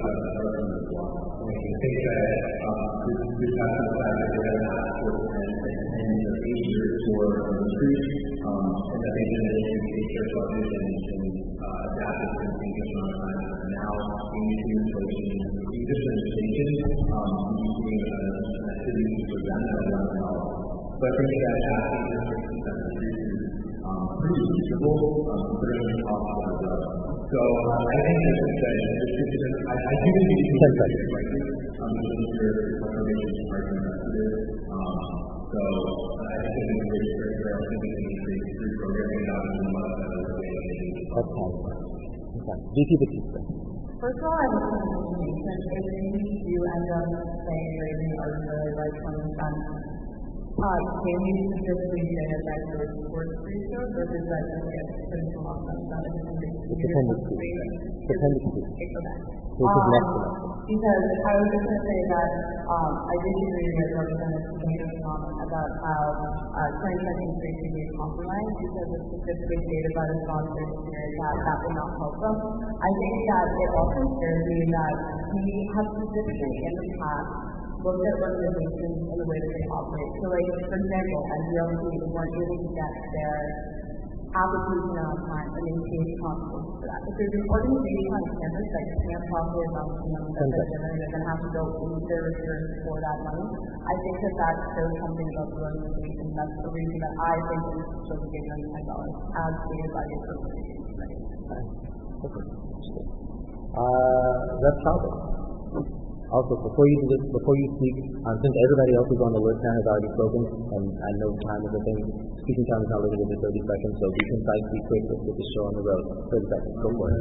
that um, this this has to be that we're going to have to and the easier for the street, um, and I think that they can take their budget and, and uh, adapt it to the just on time. Now, we need to inflation, just an inflation, um, using an activity to prevent that around the dollar. So I think that happening is um, pretty reasonable, um, considering the cost of the drug. So uh, I think that that I, I do think you can take it right. Um, just your information is right um, so I think it's a great great great I think it's a great free programming out in a lot of other ways. Okay. Okay. V P Batista. First of all, I was thinking that if we do end up saying raising arbitrarily by twenty cents, uh, can we specifically say that that's a sports research, or does that just get put into law that it's a dependency? Dependency. Okay, for that. Which is next to that. Because I was just going to say that um, I did agree with Representative Sanders' comment about how uh, twenty cent increase can be a compromise because it's specifically stated by the sponsors here that that will not help them. I think that it also scares me that we have specifically in the past looked at organizations in the way that they operate. So, like, for example, N D L C weren't able to get their application on time and then change consequences for that. If there's an organization on campus that can't properly announce the money that they're generating, they're going to have to go into their returns for that money. I think that that shows something about the organization. That's the reason that I think we should be giving them ten dollars as stated by the appropriation committee. Okay. Uh, that's probably. Also, before you before you speak, um, since everybody else is on the list now has already spoken, and I know time is a thing, speaking time is not limited to thirty seconds, so be concise, be quick, let's get the show on the road. thirty seconds, go for it.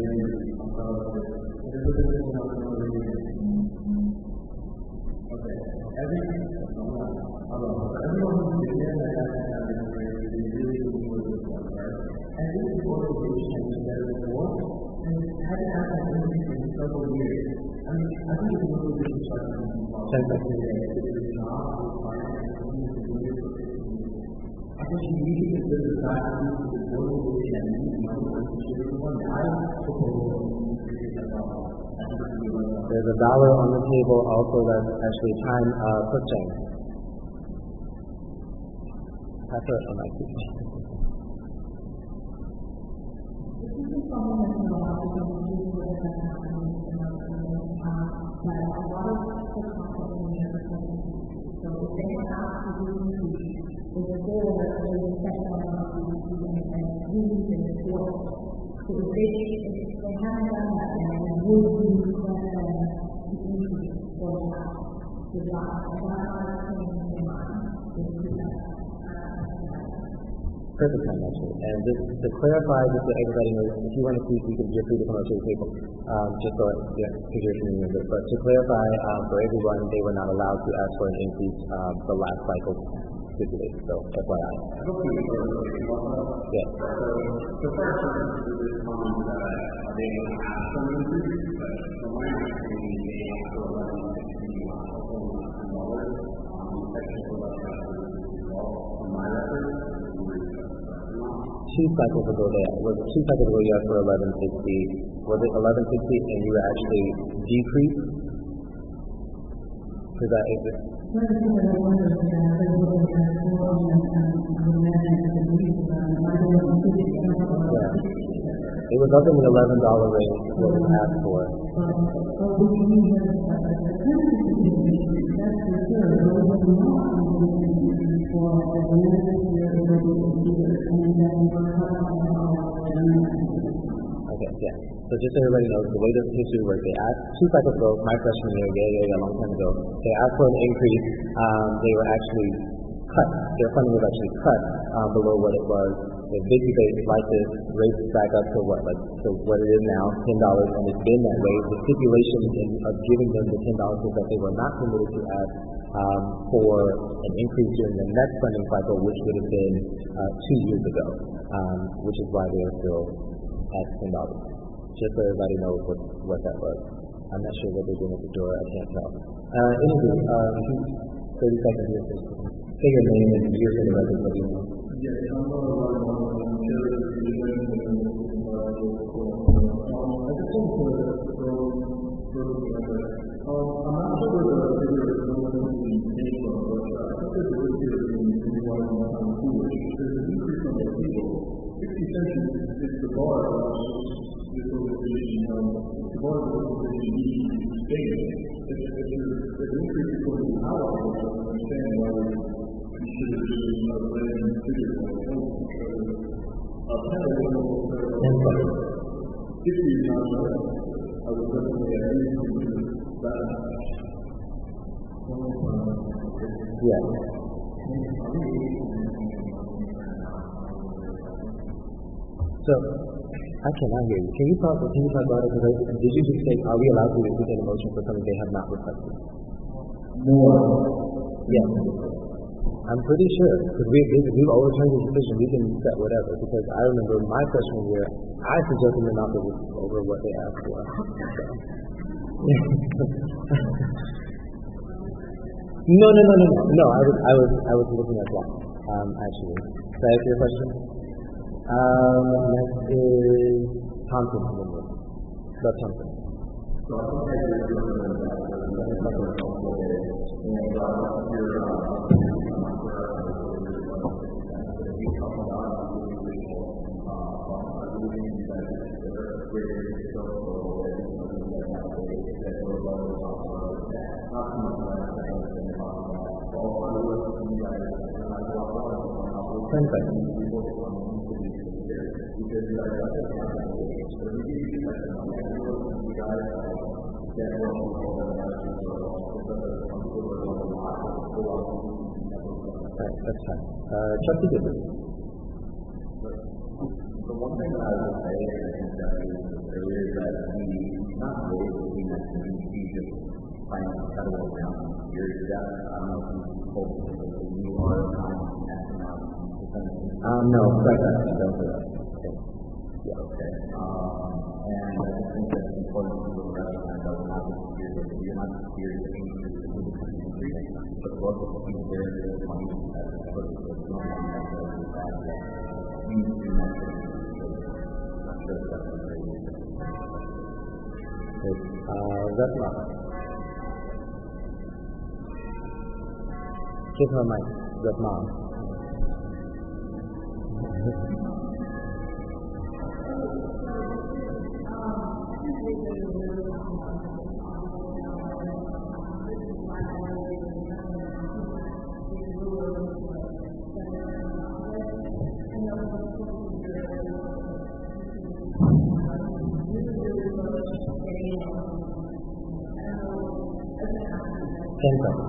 Okay. Every, everyone who's in there that has had a career is really looking for this one, right? And this is organization that is before, and hadn't had that in several years. I mean, I think it's a little bit constructive. ten seconds. I think you need to consider the fact that this is an organization that needs money for the children. I suppose there's a dollar on the table also that's actually time uh, put down. pass her a mic. This is something that's a lot of people do with that happening in our community, um, but a lot of the content in the other so if they have asked to do increase, there's a goal that they will set on our community and use in the field. So if they, if they haven't done that, then we would use that to increase for that. The job, and that's not a thing in mind, is to do that. Perfect time, actually. And just to clarify, just so everybody knows, if you want to speak, you can feel free to come up to the table, um, just so yeah, to hear from you. But to clarify, um, for everyone, they were not allowed to ask for an increase um, the last cycle stipulated. So F Y I. Yes. So far, this is common that they have some increase, but from my understanding, they also allow them to continue on open dollars. Um, technical on my record. Two cycles ago, there was two cycles ago. You asked for eleven sixty. Was it eleven sixty, and you were actually decreased? Is that is it? One of the things that I wonder is that there was a transform and I would imagine that the news about it, I don't know if it's Yeah. It was up in the eleven dollar range, what was asked for. but but we can use it as a country, that's for sure. But what we want is for the last year or the year, and then we're covering all the Okay, yeah. So just so everybody knows, the way this history works, they asked two cycles ago, my freshman year, yeah, yeah, yeah, a long time ago, they asked for an increase. Um, they were actually cut. Their funding was actually cut um, below what it was. They basically like this, raised it back up to what, like, to what it is now, ten dollars, and it's been that way. The stipulation in, of giving them the ten dollars was that they were not permitted to ask um, for an increase during the next funding cycle, which would have been uh, two years ago, um, which is why they are still at ten dollars. Just so everybody knows what, what that was. I'm not sure what they're doing at the door, I can't tell. Uh, anyway, um, thirty seconds here. Say your name and year for the record, so you know. Yes, I'm going to run on charity and I just want to throw throw together. Um, I'm not sure whether the figure is going to be made from, but I think there's a risk here in one on one two, which there's an increase on the table. Sixty cents is the bar, this organization, um, the bar of the organization needs to be stable. If if there's an increase is going to be higher, I understand why we should have just uh, let in figures like that. Uh, kind of one of if we not know, I would definitely agree with that. Yeah. So, I cannot hear you. Can you talk, can you talk about it? Because I, did you just say, are we allowed to repeat an emotion for something they have not requested? More. Yes. I'm pretty sure, because we, we've overturned the decision, we can set whatever, because I remember my freshman year, I suggested an offer over what they asked for. no, no, no, no, no, no, I was, I was, I was looking at that, um, actually. Did I answer your question? Um, next is Thompson. Love Thompson. So I think I agree with that. Ten seconds. Alright, that's fine. Uh, Trustee Gibbons. The one thing that I would say, and I think that is earlier, is that we not always looking at the we just find a federal account. Your debt, I don't know if you told me, but you are not at amount. Um, no, that's not that's not Okay. Yeah, okay. Um, and I just think that it's important to recognize that we're not just here, that you're not just here to increase the increase, but we're also looking very, very money as a person that's going on that that we do not I'm sure that's a great reason. Uh, that's not. Give her a mic. That's mom. Ten seconds.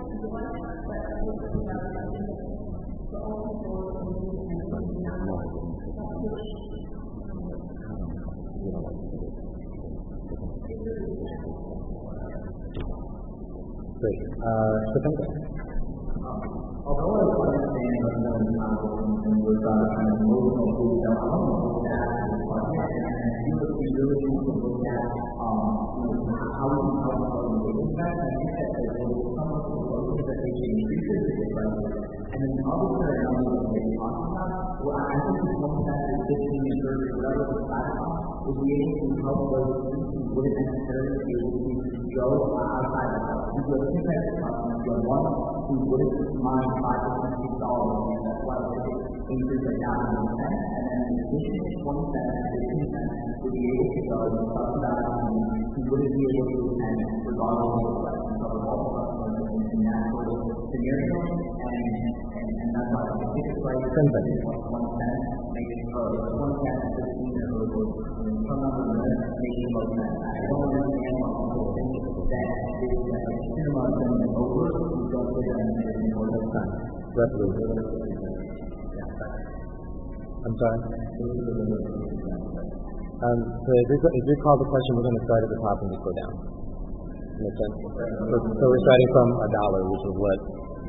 Great. Uh, September. Although I understand what no one and was uh, an emotional food that I don't know that and you would be really need to look at um, how we can help our relations back. And I think that there will some of the things that they can increase it to the and then the other side of the what they talk about, well, I think it's one that is fifteen and thirty or whatever the platform will be able to help those students who wouldn't necessarily be able to go outside the house. You go two types of customers. You have one who wouldn't mind five percent six dollars, and that's why they increase right now in the cent. And then in addition to twenty cents, fifteen cents would be able to go and subsidize students who wouldn't be able to attend regardless of the price. And so we're all customers in that sort of scenario. And and, and that's why the ticket price is like one cent, maybe or one cent, fifteen or some number of minutes, maybe more than that. I don't understand what people think that is like a cinema and over. We don't put that in more than time. I'm sorry? Um, so if you, if you call the question, we're going to start at the top and just go down. Make sense? So, so we're starting from a dollar, which is what?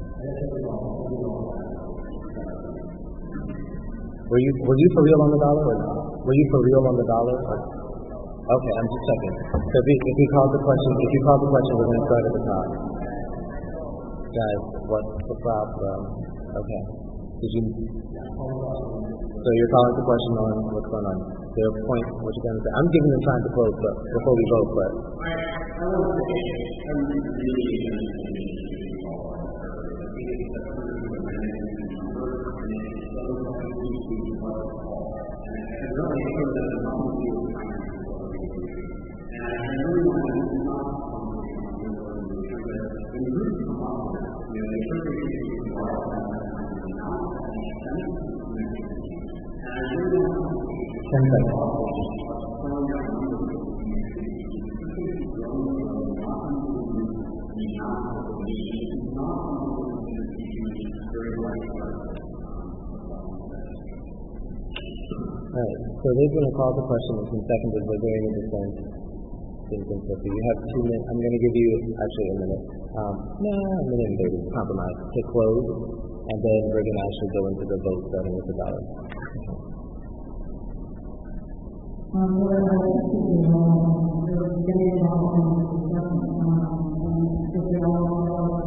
Were you were you for real on the dollar or not? Were you for real on the dollar? Or? Okay, I'm just checking. So if you, if you called the question, if you called the question, we're going to start at the top. Guys, what's the problem? Okay. Did you? So you're calling the question on what's going on. Their point, what you're going to say. I'm giving them time to close, but before we vote, but. I, I want to say, I'm really Alright, so they're going to call the question. It's been seconded. Was there any dissent? So you have two minutes. I'm going to give you actually a minute. Um, no, a minute and thirty. Compromise to close, and then we're going to actually go into the vote starting with the dollar. Um, what I like to do is get involved in the discussion and to get all involved.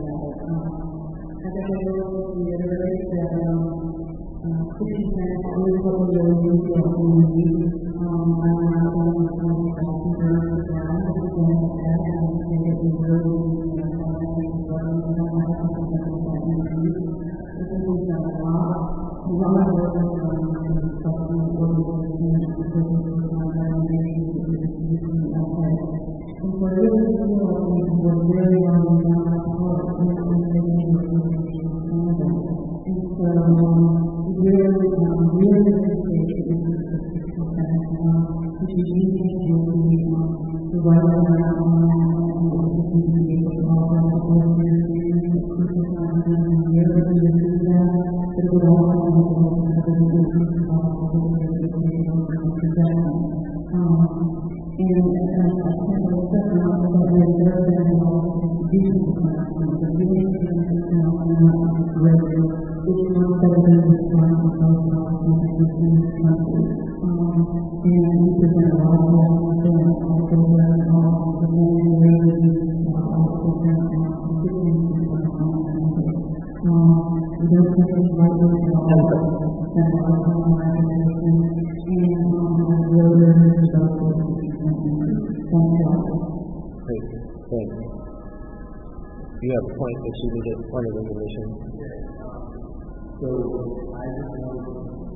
I think I will reiterate that fifty cents is what we are using to our community. Um, I'm not going to come back to the ground. I'm going to add and say that we really need to have a program that I have to get that increase. I think we've done a lot. A lot of work on the discussion of what we're doing and the business on that and making it to the community that way. And so really, we work very on the support and the making of the Canada. And so, really, um, really appreciate the which is easy to do to write around and what we can be able to offer to all the community, people from the year to do that, but would also be able to have a business possible to be able to present. Um, and uh, I can't really set them up, but there are very involved in distribution platforms, but really distribution platforms is great. It's not better than the platform of those platforms in this country. Um, and we present a lot of programs and also very involved in the many ways uh, also present constituency platforms. Um, those countries right now are that are on the recognition and um, really very productive. Thank you. Great, thanks. You have a point that you needed, point of information. So I just want to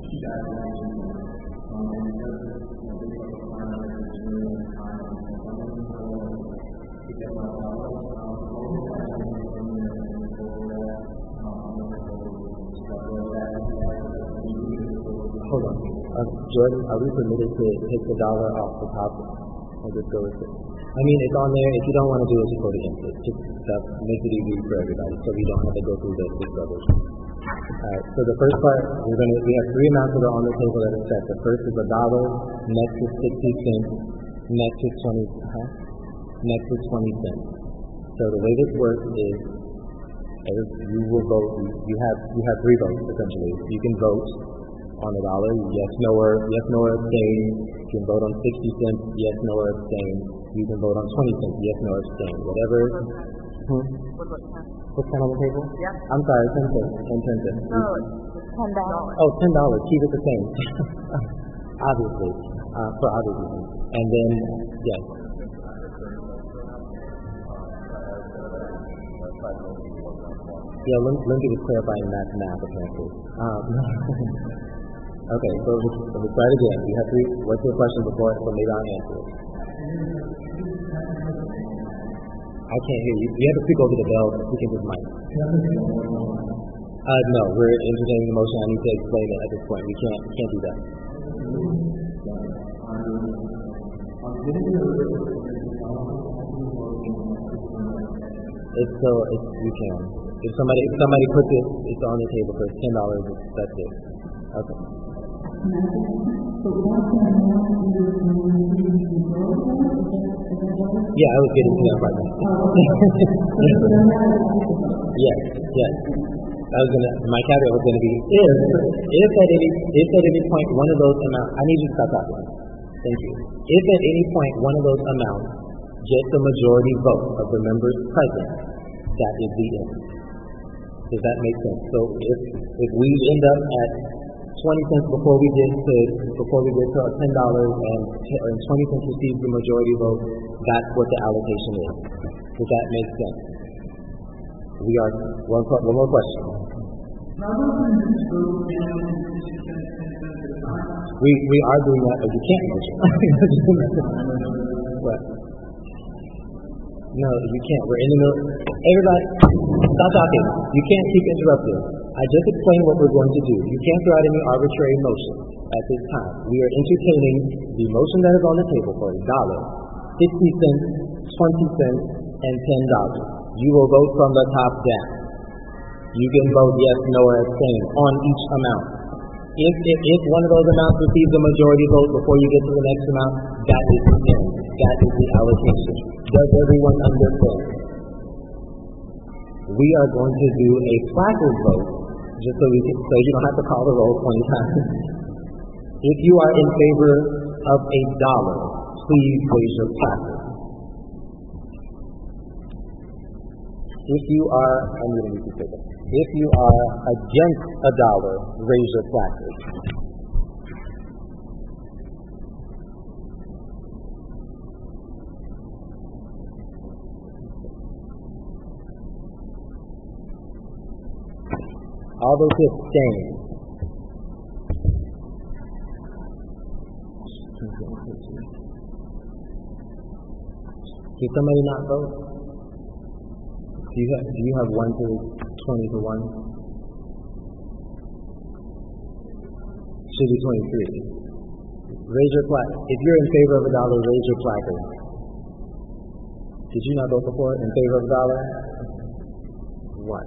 keep advocating for it. Um, and because, you know, based on the climate, it's really in time, and so I'm looking forward to get my dollars. Um, hopefully by twenty twenty, and moving forward, um, I'm looking forward to struggle with that. Hold on. Uh, Jordan, are we permitted to take the dollar off the top or just go with it? I mean, it's on there. If you don't want to do it, just vote against it. Just that makes it easy for everybody, so we don't have to go through the the struggles. Alright, so the first part, we're gonna we have three amounts that are on the table that are set. The first is a dollar, next is sixty cents, next is twenty huh? Next is twenty cents. So the way this works is as you will vote you, you have you have three votes essentially. You can vote on the dollar, yes, no, or yes, no, or abstain. You can vote on sixty cents, yes, no, or abstain. You can vote on twenty cents, yes, no, or abstain. Whatever. Hmm? What's ten on the table? Yeah. I'm sorry, ten cents. Ten, ten cents. No, it's ten dollars. Oh, ten dollars. Keep it the same. Obviously, uh, for obvious reasons. And then, yes. Yeah, Lindsay was clarifying that math apparently. Um, okay, so let's, let's try it again. You have three. What's your question before? So maybe I'll answer it. I can't hear you. You have to speak over the bell. Speak into the mic. Uh, no, we're entertaining the motion. I need to explain it at this point. We can't, we can't do that. It's so, it's, you can. If somebody, if somebody puts it, it's on the table for ten dollars. That's it. Okay. Yeah, I was getting to that right now. Yes, yes. I was gonna. My caveat was gonna be if, if at any, if at any point one of those amounts. I need you to stop talking. Thank you. If at any point one of those amounts gets a majority vote of the members present, that is the end. Does that make sense? So if if we end up at twenty cents before we get to before we get to our ten dollars and and twenty cents receives the majority vote, that's what the allocation is. Does that make sense? We are one one more question. We we are doing that, but you can't measure. What? No, you can't. We're in the middle. Everybody, stop talking. You can't keep interrupting. I just explained what we're going to do. You can't throw out any arbitrary motion at this time. We are entertaining the motion that is on the table for a dollar, sixty cents, twenty cents, and ten dollars. You will vote from the top down. You can vote yes, no, or abstain on each amount. If, if, if one of those amounts receives a majority vote before you get to the next amount, that is the end. That is the allocation. Does everyone understand? We are going to do a placard vote, just so we can, so you don't have to call the roll twenty times. If you are in favor of a dollar, please raise your placard. If you are, I'm going to need to say that. If you are against a dollar, raise your placard. All those who abstain. Can somebody not vote? Do you have, do you have one to twenty to one? Should be twenty-three. Raise your placard. If you're in favor of a dollar, raise your placard. Did you not vote before in favor of a dollar? One.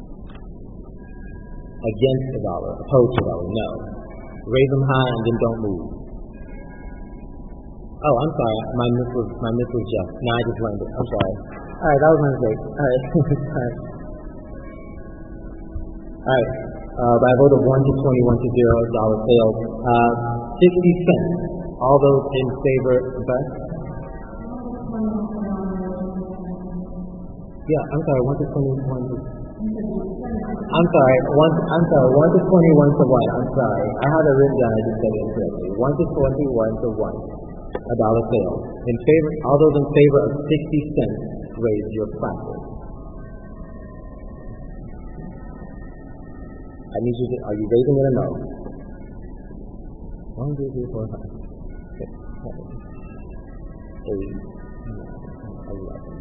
Against a dollar, opposed to a dollar, no. Raise them high and then don't move. Oh, I'm sorry. My miss was my miss was Jeff. No, I just learned it. I'm sorry. All right, that was my mistake. All right. All right. All right. Uh, by a vote of one to twenty-one to zero, dollar sales. Uh, sixty cents. All those in favor, Beth? Yeah, I'm sorry. One to twenty-one. To, I'm sorry. One. I'm sorry. One to twenty-one to one. I'm sorry. I had it written down. I just said it incorrectly. One to twenty-one to one. A dollar sale. In favor. All those in favor of sixty cents, raise your placard. I need you to. Are you raising it or no? one, two, three, four, five, six, seven, eight, nine, eleven.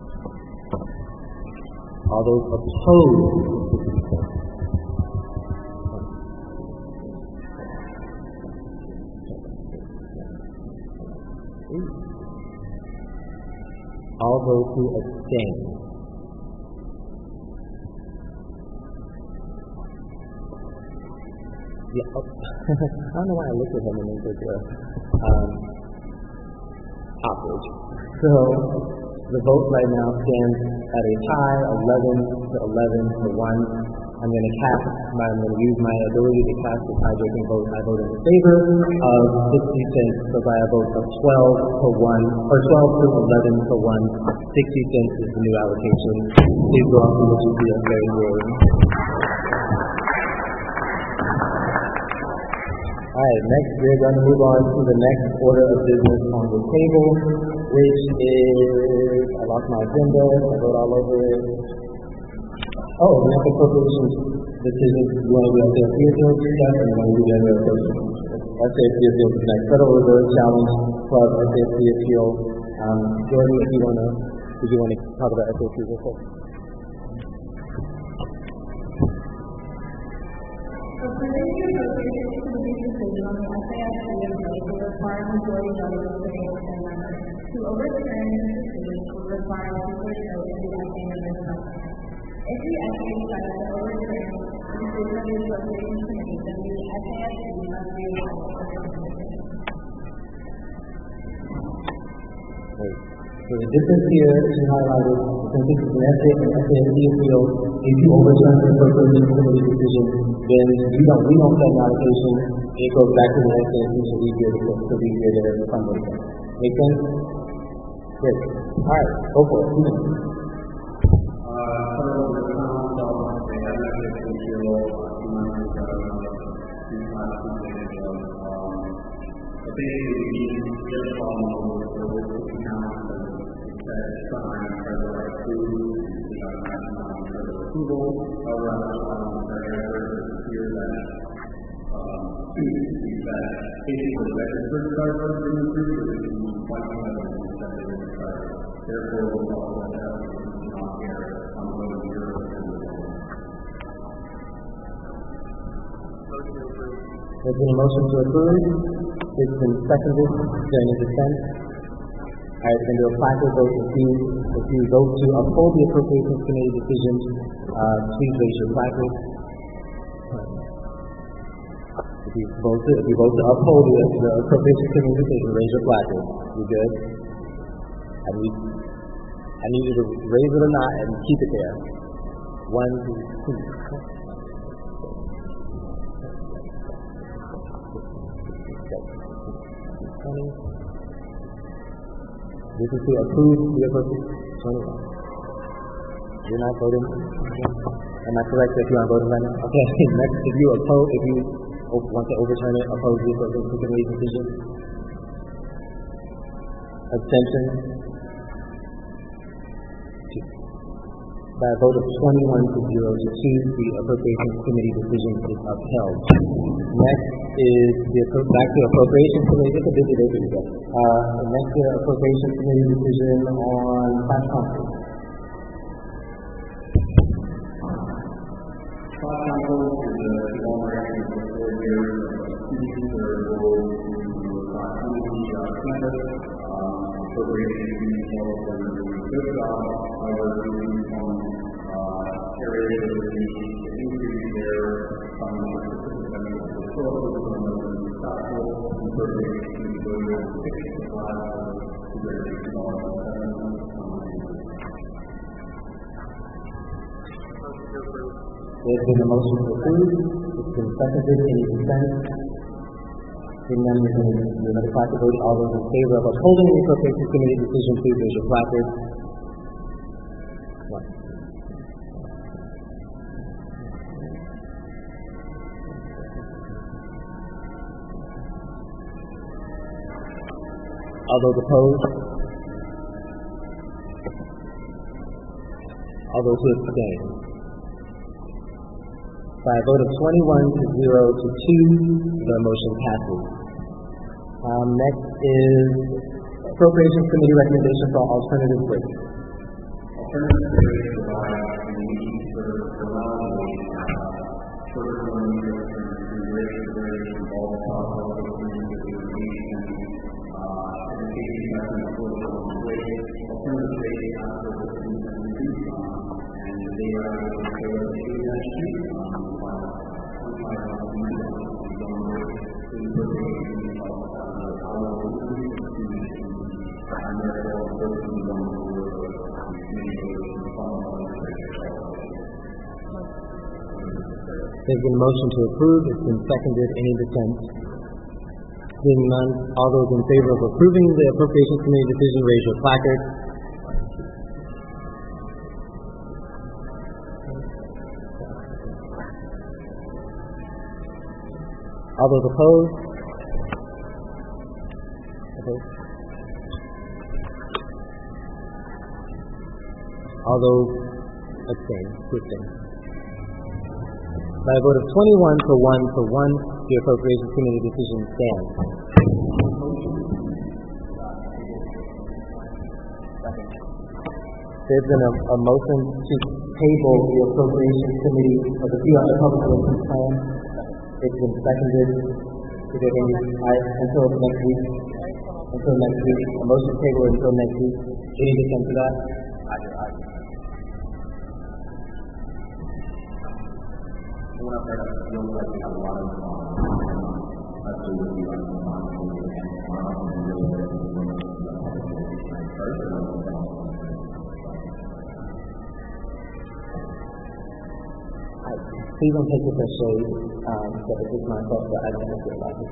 All those opposed to consent. All those who abstain. Yeah, oh, I don't know why I looked at him and then said, uh, um, average. So the vote right now stands at a tie, eleven to eleven to one. I'm going to cast, my, I'm going to use my ability to cast the tie-breaking vote. I vote in favor of sixty cents, so by a vote of twelve to one, or twelve to eleven to one, sixty cents is the new allocation. Please go on to the G P S very good. Alright, next we're going to move on to the next order of business on the table, which is, I lost my agenda, I wrote all over it. Oh, the next appropriations decision, you want to do S A F C appeals, yes, and you want to do general appropriations. S A F C appeals is next. Federal Reserve Challenge plus S A F C appeal. Um, Jordan, if you want to, if you want to talk about S A F C real quick. So for this year's appropriations committee decision on the S A F C appeal will require majority vote of the Assembly members. To overturn this decision will require a two-thirds vote of the Assembly members present. If the S A decides to overturn the decision of the Appropriations Committee, then the S A F C must reapply for the decision. So the difference here is highlighted, since this is an S A F C appeal, if you overturn the Appropriations Committee decision, then you don't, we don't set an allocation, it goes back to the S A F C to read your, to read your fundraiser. Make sense? Great. Alright, go for it. There's been a motion to approve. It's been seconded. Is there any dissent? All right, then do a placard vote. If you, if you vote to uphold the Appropriations Committee decision, uh, please raise your placard. If you vote to, if you vote to uphold the, the Appropriations Committee decision, raise your placard. You good? I need, I need you to raise it or not and keep it there. One, two, three. This is to approve the appropriation. twenty-one. You're not voting? Am I correct if you aren't voting right now? Okay, next, if you oppose, if you want to overturn it, oppose the appropriation committee decision. Abstention. Two. By a vote of twenty-one to zero to two, the appropriations committee decision is upheld. Next is the back to appropriations committee. It's a busy day for you guys. Uh, next to appropriations committee decision on class council. Class council is a long range of four years of students that are enrolled into class community campus. Appropriations committee calls for them doing a good job. However, due to some areas that we need to increase their funding for the program, There's been a motion to approve. It's been seconded. Any dissent? Seeing none, you're going to do another placard vote. All those in favor of upholding the appropriations committee decision, please raise your placard. One. All those opposed? All those who abstain? By a vote of twenty-one to zero to two, the motion passes. Um, next is Appropriations Committee recommendation for alternative rates. Alternative rates provide a unique service for allowing short-term users to raise the rates from all possible education, education investment for rates, alternative rates after the students and reduce and they are able to show us the that sheet by twenty-five dollars to the appropriation of our students and therefore those who don't There's been a motion to approve. It's been seconded. Any dissent? Seeing none, all those in favor of approving the Appropriations Committee decision, raise your placard. All those opposed? Opposed? All those abstain? Who abstain? By a vote of twenty-one for one for one, the Appropriations Committee decision stands. There's been a, a motion to table the Appropriations Committee of the P R Public Relations Plan. It's been seconded. Is there any, I, until next week? Until next week. A motion to table until next week. Any dissent to that? What I've heard of feels like we have a lot of actually what we like to find Please don't take this as shade, um, but this is my thought, but I don't think you're allowed to.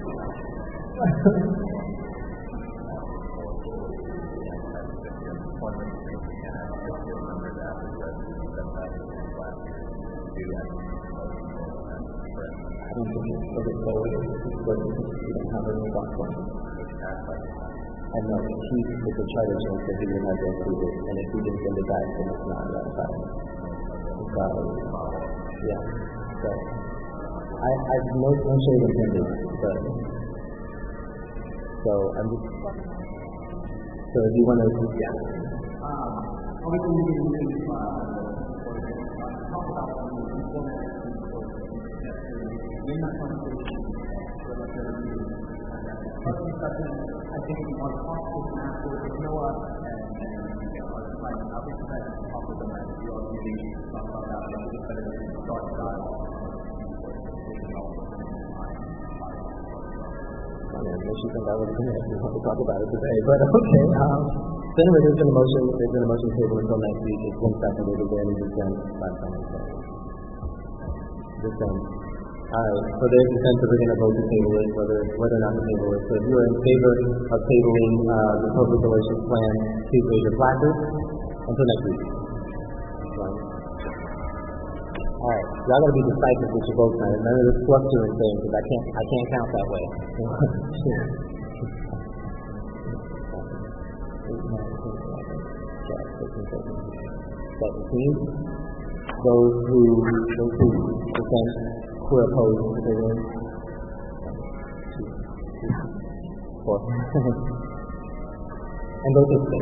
I don't think it's for the forward, it's for the we don't have any box one. And no, he, with the charter change, that he would have to approve it, and if he didn't send it back, then it's not ratified. So, yeah, so, I, I, no, no shade intended, but, so, I'm just, so if you want to, yeah. Um, obviously, we didn't really, uh, talk about the implementation in that conversation, first discussion, I think our talk is after Noah and, and, and our time, I think that talk with them as you are really talk about that, but it's better to start dialogue. I mean, unless you think I was going to want to talk about it today, but okay. Um, so anyway, there's been a motion, there's been a motion table until next week. It's been seconded. Is there any dissent? Last time, so. Dissent. Alright, so there's dissent, so we're going to vote to table it, whether, whether or not to table it. So if you are in favor of tabling uh, the public relations plan, please raise your placard until next week. Alright, y'all gotta be decisive with your votes now. None of this fluctuating thing, because I can't, I can't count that way. Seventeen. Those who, those who dissent, who are opposed to the room. Four. And those who abstain.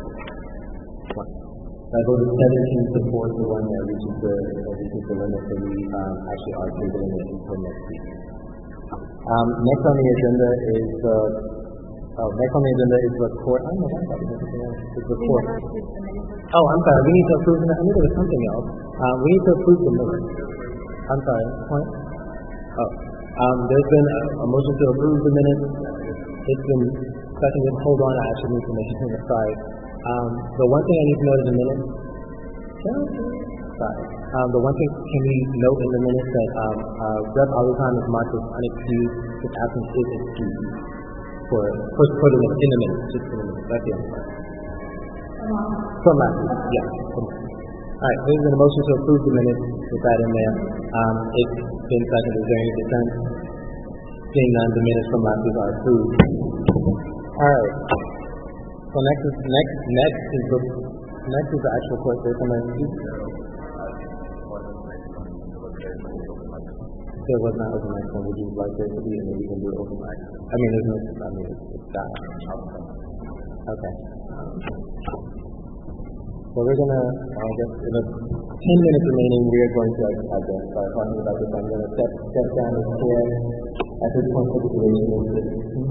I voted seventeen to four to one. That reaches the that reaches the limit, so we um, actually are tabling it until next week. Um, next on the agenda is the oh, next on the agenda is the court. I don't know what that is. Is the court? Oh, I'm sorry. We need to approve. I knew there was something else. Um, we need to approve the minutes. I'm sorry. Point. Oh, um, there's been a, a motion to approve the minutes. It's been seconded. Hold on. I actually need to make sure. Sorry. Um, the one thing I need to note in the minutes, sorry, um, the one thing can we note in the minutes that um, uh, Rep Alukan is marked as unexcused, his absence is excused for, for, for the minutes, in the minutes, just in the minutes, that's the only part. From last week, yeah. Alright, there's been a motion to approve the minutes with that in there. Um, it's been seconded. Is there any dissent? Seeing none, the minutes from last week are approved. Alright. So next is next next is the next is the actual court case. I'm going to there was not overnight, then would you like there to be, and maybe we can do it overnight? I mean, there's no, I mean, it's, it's that. Okay. So we're gonna, I guess, in a ten minutes remaining, we are going to, I guess, start talking about this. I'm gonna step, step down the chair at this point for the duration.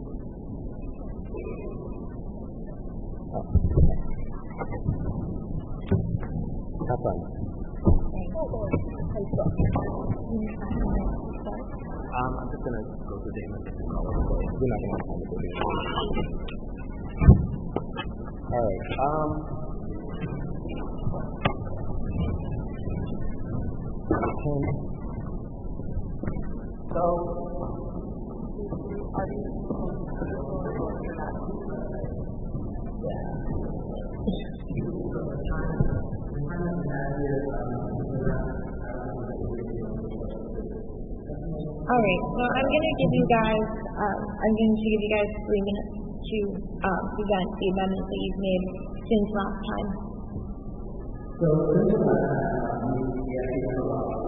Have fun. Um, I'm just gonna go through the name of the call. We're not gonna have time to go through it. All right. Um. Okay. So, are these? All right, so I'm going to give you guys, um, I'm going to give you guys three minutes to um, present the amendments that you've made since last time. So, this is what we actually have a lot of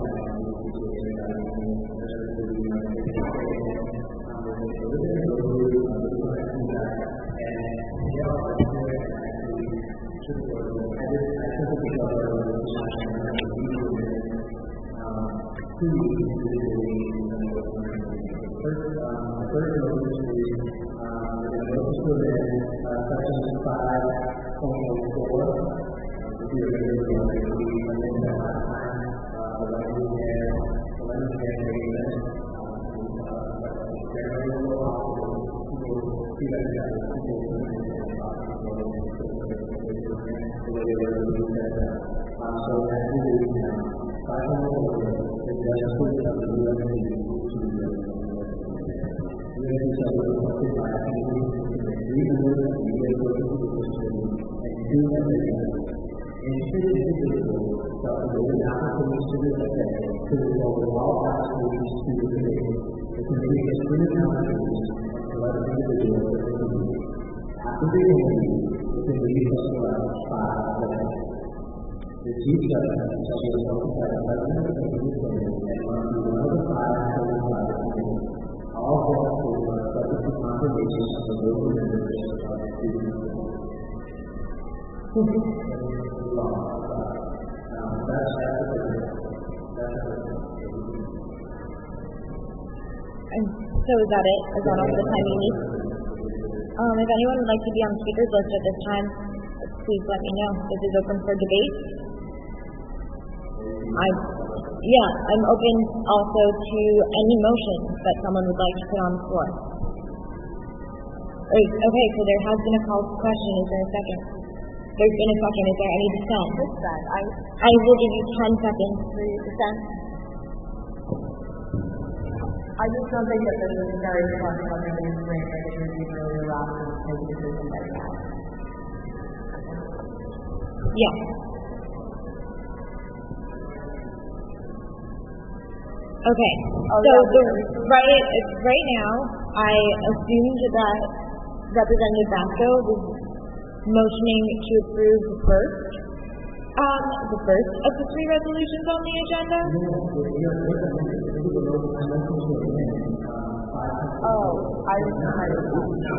And so is that it? Is that all the time you need? Um, if anyone would like to be on the speakers list at this time, please let me know. This is open for debate. I, yeah, I'm open also to any motion that someone would like to put on the floor. Okay, so there has been a call to question. Is there a second? There's been a second. Is there any dissent? I, I will give you ten seconds for your dissent. I just don't think that this is very fun for the administration. I think it would be really rational to make a decision like that. Yes. Okay. Oh, so yeah. the, right right now, I assumed that Representative Basco was motioning to approve the first, um, the first of the three resolutions on the agenda. Oh, I didn't know how to do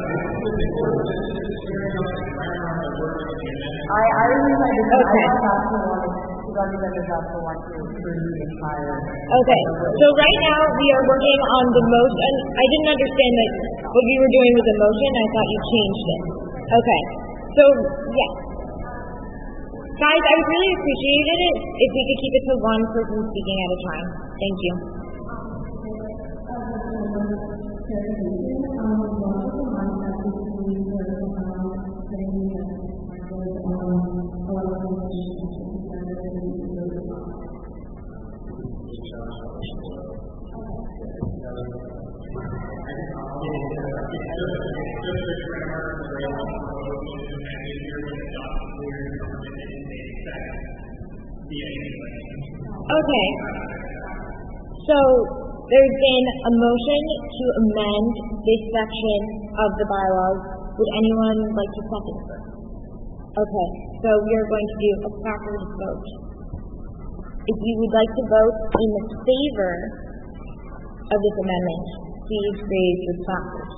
I, I remember I did not. Okay. I thought Basco wanted, Representative Basco wanted to approve the entire. Okay, so right now we are working on the motion. I didn't understand that what we were doing was a motion. I thought you changed it. Okay, so yeah. Guys, I would really appreciate it if we could keep it to one person speaking at a time. Thank you. Okay, so there's been a motion to amend this section of the bylaws. Would anyone like to second it? Okay, so we are going to do a backwards vote. If you would like to vote in favor of this amendment, please raise your placard.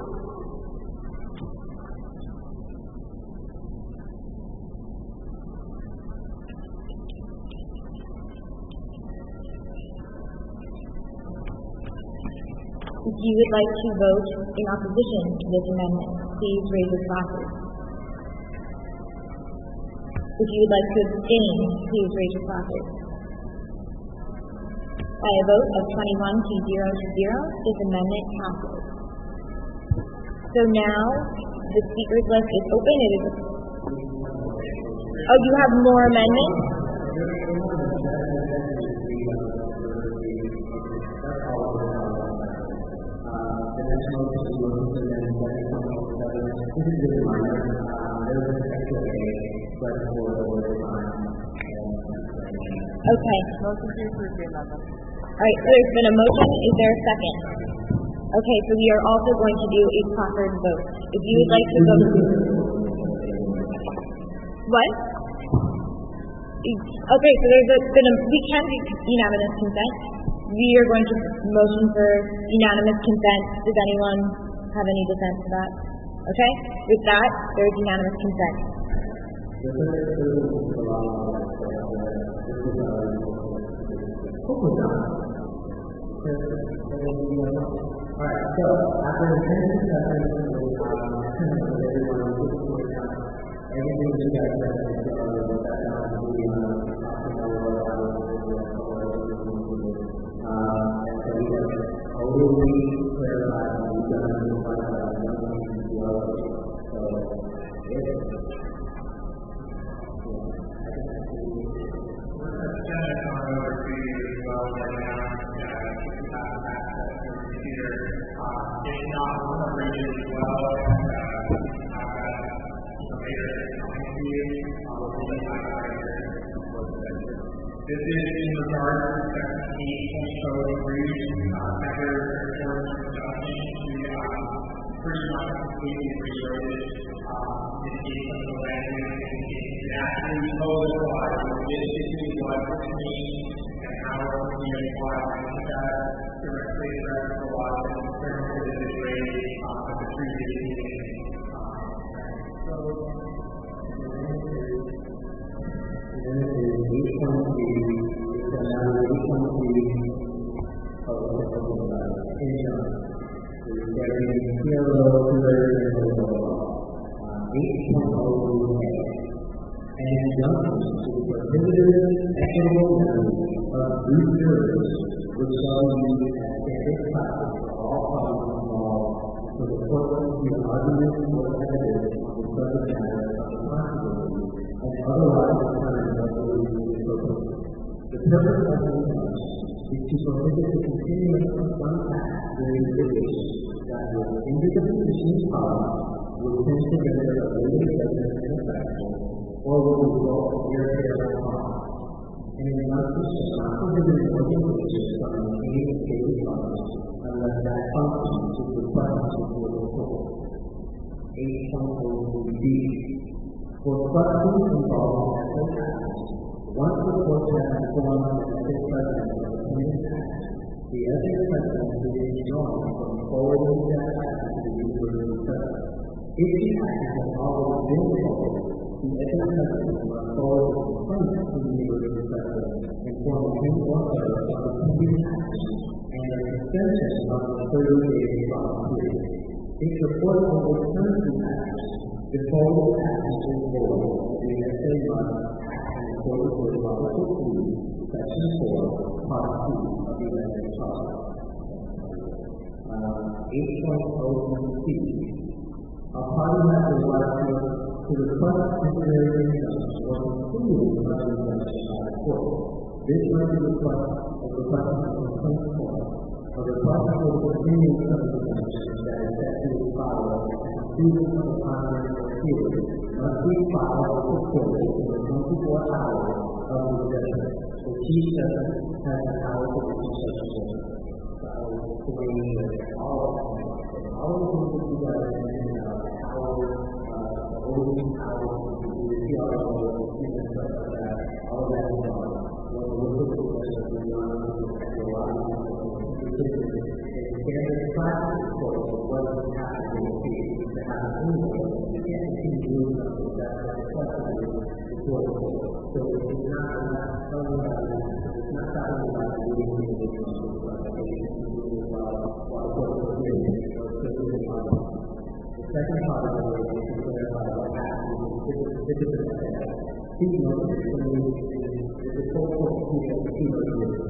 If you would like to vote in opposition to this amendment, please raise your placard. If you would like to abstain, please raise your placard. By a vote of twenty-one to zero to zero, this amendment passes. So now the speaker's list is open. It is. Oh, you have more amendments? Okay. Motion to approve the amendment. All right, so there's been a motion. Is there a second? Okay, so we are also going to do a placard vote. If you would like to vote. What? Okay, so there's a, been a, we can do unanimous consent. We are going to motion for unanimous consent. Does anyone have any dissent to that? Okay, with that, there's unanimous consent. Alright, so after the ten discussion, everything you guys have said, that's not the and so we have overly clarified and we've done a new part of that as well. So, if This is in regard to section eight point oh three, uh, Heather Reports Adjusting to, uh, pretty much completely rewrote it, um, indicate some of the language, it actually codified basically what this means and how it will be applied. I think that directly addresses a lot of the concerns that have been raised, um, at the previous meeting. Um, so, then it is eight point three, it's another eight point three of the income. We're getting zero, zero, zero, eight point oh A. And injunctions to prohibited equitable measures of due service which shall be used as standard practice for all parties involved for the purpose of the argument or evidence on the subject matter of the controversy and otherwise determine what the reason is purpose. The purpose of the injunction is to prohibit the continuance of some act during litigation that will hinder the petitioner's power, will tend to render a later judgment ineffectual, or will result in irreparable harm. And in injunctions shall not prohibit an organization from maintaining a daily function unless that function is requested before the court. eight point oh three B. For questions involving ethical acts, once the court has informed the ethics president of the pending act, the ethics president is enjoined from forwarding that act to the university president. If the act has already been forwarded, the ethics president must forward the complaint to the university president, informing him or her of the pending action and an extension of the thirty-day response period. If the court overturns the act, before the act is forward, the S A must act in accordance with Article two, Section four, Part two of the Ethics Charter. eight point oh one C. A party has the right to, to request temporary injunction or conclude another injunction by the court. This may be request of the request of the complaint form, a request for the continuing of the injunction that is set to expire at the conclusion of the primary period must be filed with the court within twenty-four hours of the judgment. The chief justice has the power to issue such a judgment. So I will explain all of them. All of the things that you guys mentioned about the power, uh, the voting power, the judicial, all of that is wrong. The what the local professionals do on the technological standard practice for what is happening to have an influence. You can't continue doing something that's acceptable before the court. So it's not about telling about it. It's not talking about doing anything from the clarification while while the court is hearing or specific on it. The second part of it is to clarify what happens if it's a speaking of the the whole court speaking of the two motivations.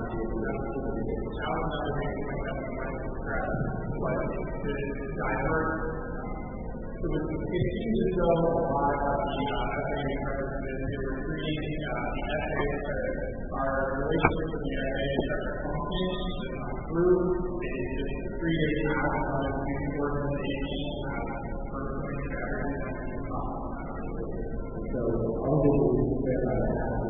So it seems as though a lot of the F A A president, they were treating the F A A as our relationship with the F A A as a function, through they just three days out on a new organization, personally, so all of it is very much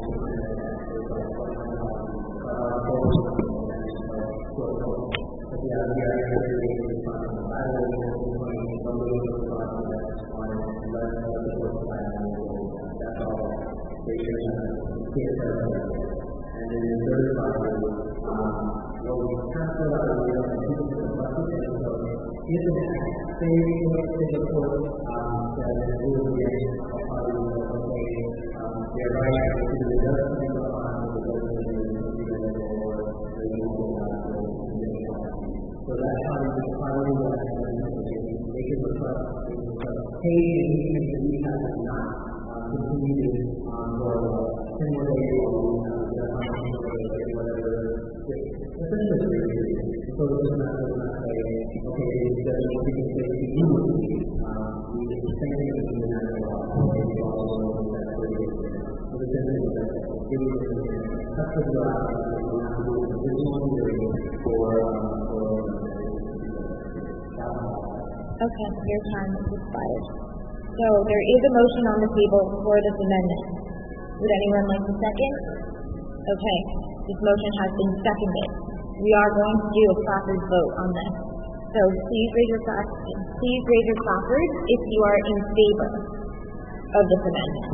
and then the third part is, um, well, we transfer out of the other people to the bucket, and so if it stays in the court, um, that it will be a part of the okay, um, they're right to do the adjustment of the on the government or the legal so that's how you finally want to they can request pay and even if we have not continue to um, or simulate or whatever. Essentially, so it's not say, okay, it's just what we can say to you. We think it is in that law, and we also know that it is. But essentially, it is such a law that we have to do additional hearing for Okay, your time is expired. So there is a motion on the table for this amendment. Would anyone like to second? Okay, this motion has been seconded. We are going to do a placard vote on this. So please raise your please raise your placard if you are in favor of this amendment.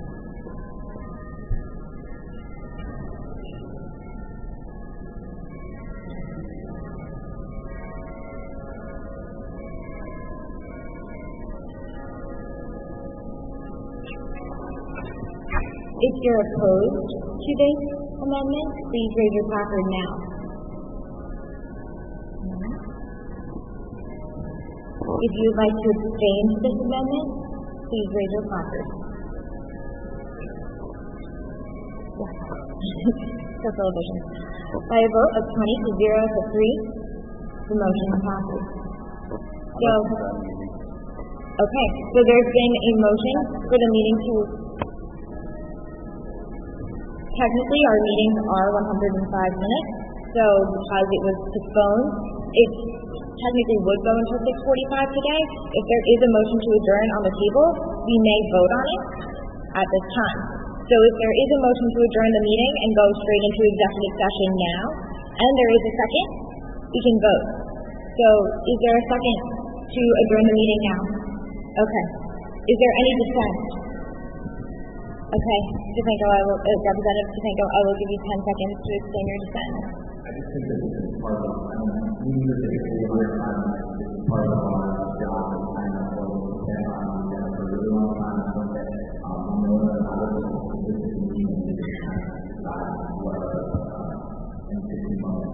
If you're opposed to this amendment, please raise your placard now. If you would like to abstain to this amendment, please raise your placard. Yes. For prohibition. By a vote of twenty to zero to three, the motion passes. So, okay, so there's been a motion for the meeting to technically, our meetings are one hundred five minutes, so because it was postponed, it technically would go until six forty-five today. If there is a motion to adjourn on the table, we may vote on it at this time. So if there is a motion to adjourn the meeting and go straight into executive session now, and there is a second, we can vote. So is there a second to adjourn the meeting now? Okay. Is there any dissent? Okay, DeFranco, I will, uh, Representative DeFranco, I will give you ten seconds to explain your dissent. I just think that this is part of, I mean, we need to take a little bit of time, this is part of our job and kind of what we spend on that for a really long time. I think that, um, we know that a lot of this is this is meeting to kind of decide what our, uh, in fifteen months.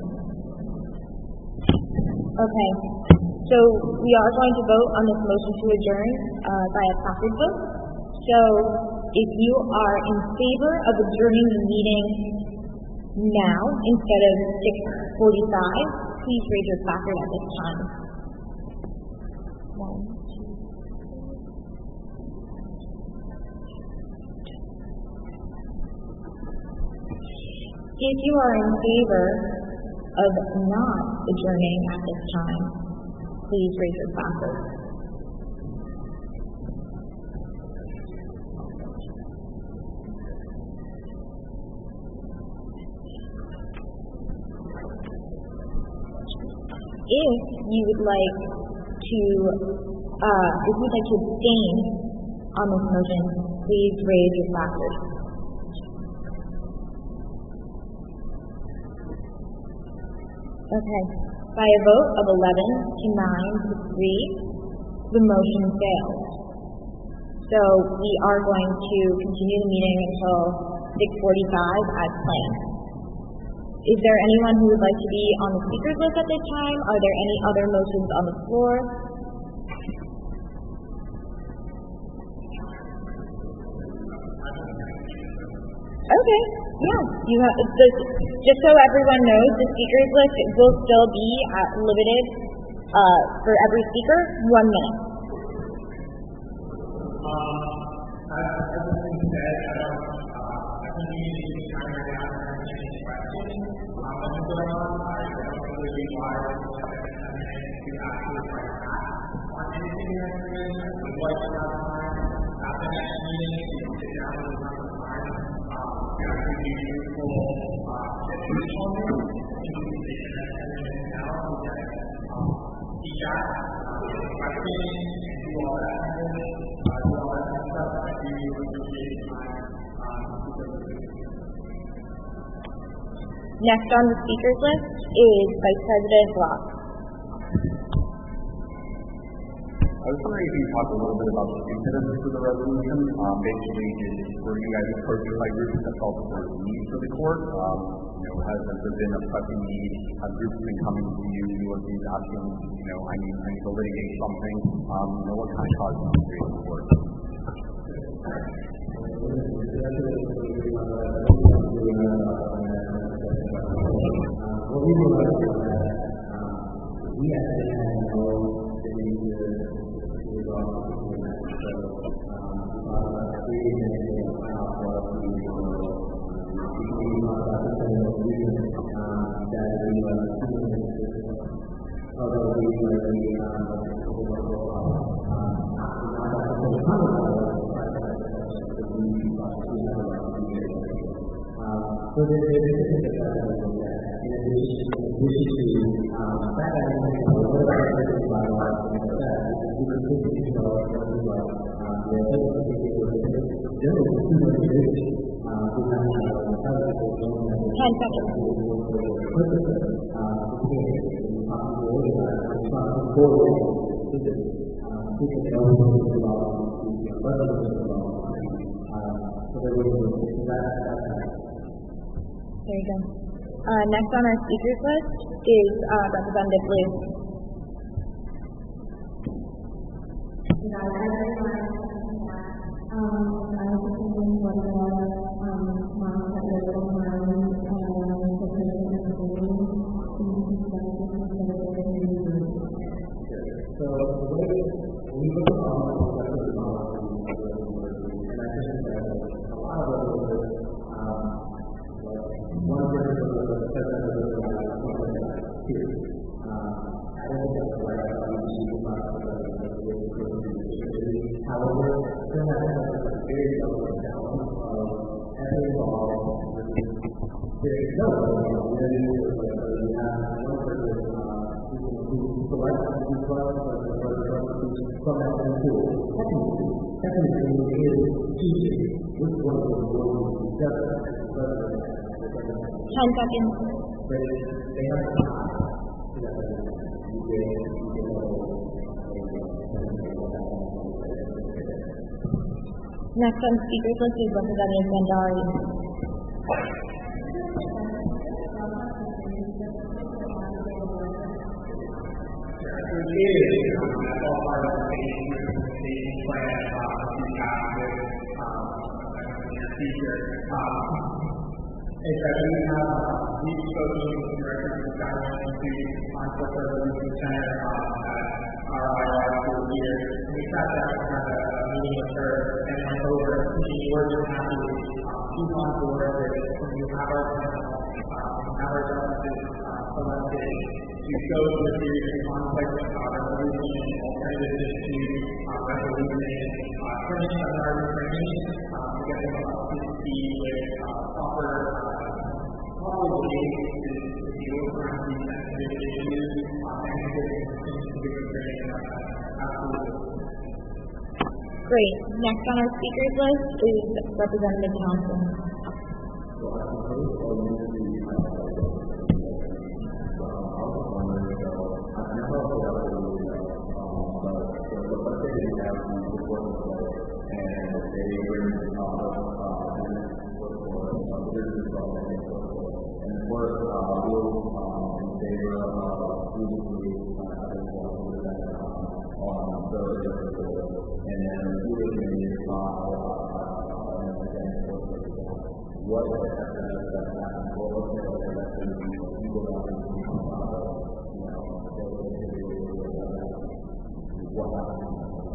Okay, so we are going to vote on this motion to adjourn uh, by a passive vote. So if you are in favor of adjourning the meeting now instead of six forty-five, please raise your placard at this time. One, two, if you are in favor of not adjourning at this time, please raise your placard. If you would like to, uh, if you'd like to abstain on this motion, please raise your placard. Okay. By a vote of eleven to nine to three, the motion fails. So we are going to continue the meeting until six forty-five as planned. Is there anyone who would like to be on the speakers list at this time? Are there any other motions on the floor? Okay, yeah. You have the, just so everyone knows, the speakers list will still be at limited uh, for every speaker, one minute. Next on the speakers list is Vice President Block. I was wondering if you could talk a little bit about the impetus for the resolution. Um, basically, were you guys approached by groups that felt that there was a need for the court? Um, you know, has, has there been a pressing need? Have groups been coming to you, you or these asking, you know, I need, I need to litigate something? Um, you know, what kind of caused you to create the court? What we were like was that um, we actually had no need to resolve the situation. So um, we thought about creating an idea of how for us to be able to we thought about the kind of reason um, that we were keeping the system. Although we were the um, so there is a difference in that. In addition to um, that, I think what I heard about our that we continue to know what we are. The other particular general consideration we have ten seconds. There you go. Uh, next on our speakers list is uh, Representative Liu. Ten seconds. Next on speakers list is Representative Mandari. Is that we have deep social directors of guidelines to conflict resolution center at our I R for years. We sat down and had a meeting with her and went over she was happy to on board with when you have our have our justices selected to show the series of conflict resolution and alternatives to resolution, training on our training to get them up to speed with proper probably to deal with these sensitive issues and to get training. Absolutely. Great. Next on our speakers list is Representative Thompson. So I suppose all you need to do favor of previously having walked into that on the and then who is going to be what is that happening? What was the election? People got into the what happened?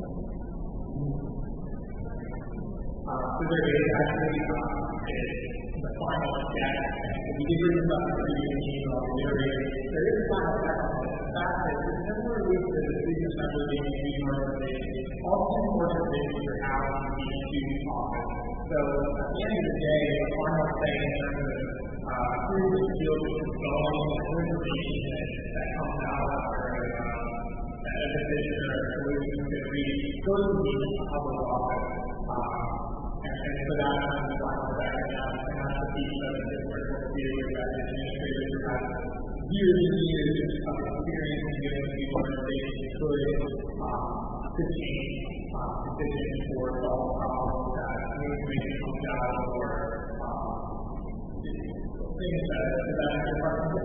So there is actually the final step. If you give yourself a meeting or reiterate, there is a final step on this. The fact that it's similarly to the student assembly being a union organization, all student organizations are out in the student office. So at the end of the day, the final say in terms of uh, who the field is going and organization that, that comes out after a, uh, a decision or a solution that we go to the public office. Uh, and, and so that's when the final say, and that's the piece of it that we're going to do with that administrators who have years and years of experience in dealing with these organizations could uh, to change uh, decisions or solve problems that information comes out or uh, things that that are department.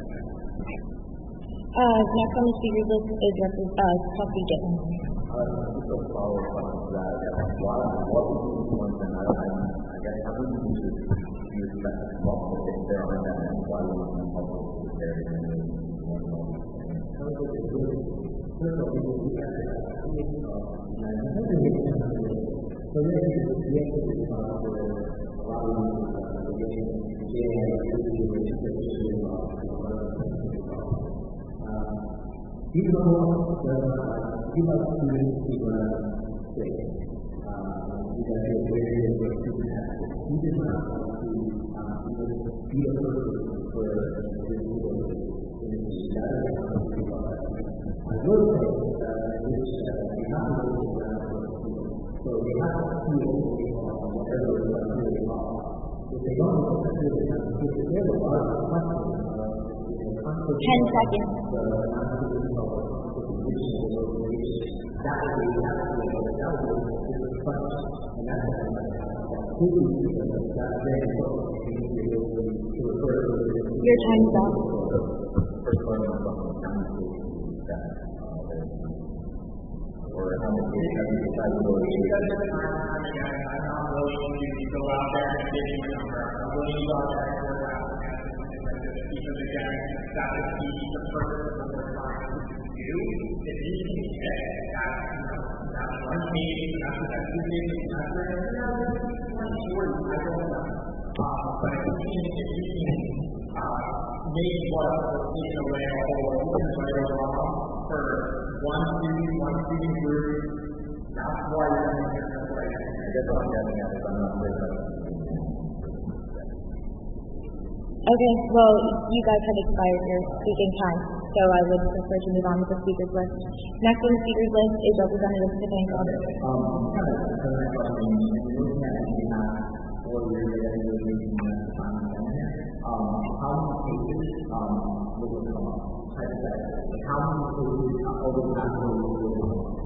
Uh, next on the speaker list is Representative uh, Kelsey Gibbon. Uh, just a follow-up on that. Why, what was the influence in that? I, I guess how would you use use that involved if there are that and why would you involve with there in the so then you have to be responsible for a lot of even though the people are community were sick, we got a very good student active. He did not want to be a person for his work in the shadow of the people. I will say that which we have to go so they have to feel whatever is really wrong. If they don't know what to do, they have to feel there are a lot of questions. Ten seconds. Your time's up. Or how much you have to decide to go to I'm not willing to go out there and get you a number. I'm willing to go out there and work out because again, that is the, the purpose of what we're trying to do. If you can get that, you know, that one meeting, after that two meetings, after one short, I don't know. Uh, but if you can, if you can uh, make what was taken away or taken away wrong for one student, one student group, that's why you're going to get that way. I guess what I'm getting at is I'm not really Okay, well, you guys have expired your speaking time, so I would prefer to move on with the speakers list. Next on the speakers list is Representative Stefan Calder. Um, kind of a similar question. If you're looking at it, you have four years that you're using the time here. Um, how many cases um, will it come up? Like how many cases over the past four years will it come up?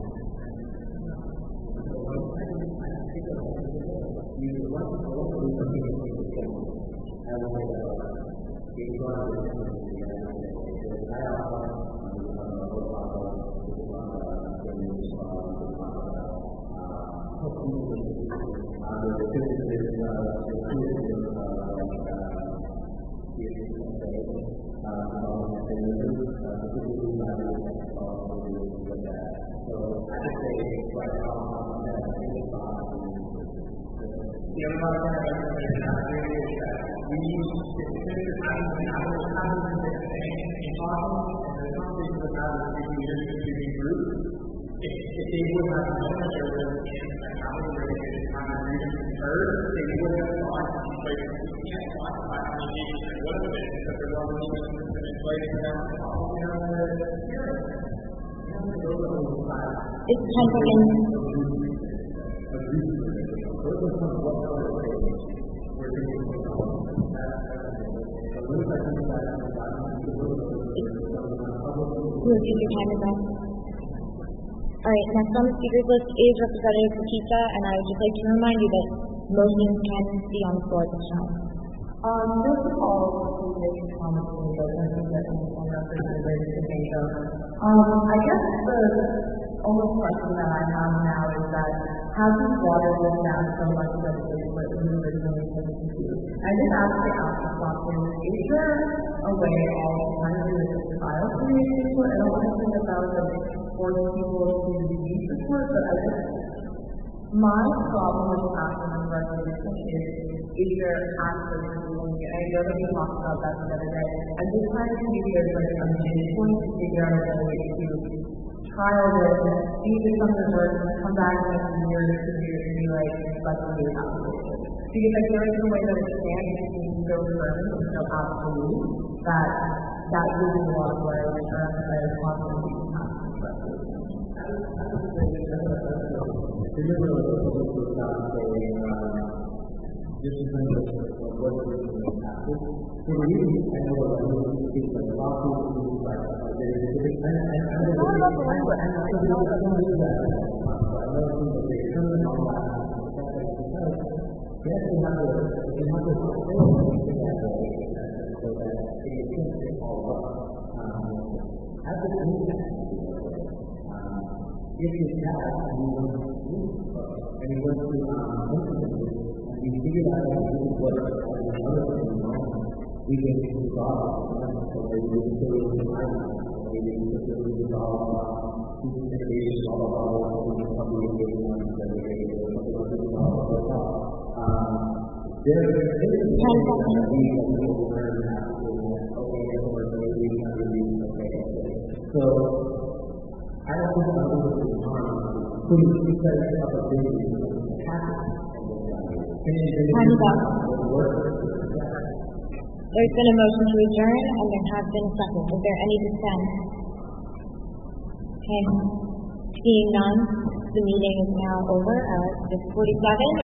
You want to know what is something that you can I will say that it's one of the things that I The other part of that is that we need to consider having the knowledge of how to do things in talking and the conversation about the student leadership student group. If, if they would have known that there was a chance that how they were going to have a leadership heard, they would have thought in place of we can't talk about communication and what is it, because there's all these systems in place and that's probably not the hearing. It's ten seconds. We'll take your time with that. Alright, next on the speakers list is Representative Batista, and I would just like to remind you that motions can be on the floor at this time. Um, this is all communication comments and things that anyone references related to data. Um, I guess the only question that I have now is that how do water go down so much that it is what we originally intended to do? I just actually asked the question, is there a way of trying to do this trial communication support? I don't want to think about like forcing people to use support, but I just my problem with passing resolution is is there access to doing it? I know that we talked about that the other day. I'm just trying to see if there's like a midpoint to figure out a way to trial this, see if it's something that works, and come back in a year or two years and be like, let's do it application. Because like there is a way that it can be so firm and so absolute that that would be a lot of where I would try to say possibly we can have this resolution. Remember what we were saying, just in terms of what we're doing in practice. So we're using, I know what we're doing, things like lawsuits, things like there's specific, and I know what we're doing, but I know some people don't do that. I know some people say, turn it on, because they actually have to, they have to say something that way, so that it can't all up. At the same time, if you have, and you want to do and you want to implement it, and you figure out that this is what another thing is wrong, we can resolve it. So maybe we can put it in the time, maybe we can put it in the resolve, teaching innovation, blah, blah, blah, blah, blah, blah, something like this, something like this, something like this, blah, blah, blah, blah. There is a thing that we have to learn how to do, okay, or maybe we can do, okay, so I don't think I'm going to harm who is set up a business and happen. There's been a motion to adjourn, and there has been a second. Is there any dissent? Okay. Seeing none, the meeting is now over at six forty-seven.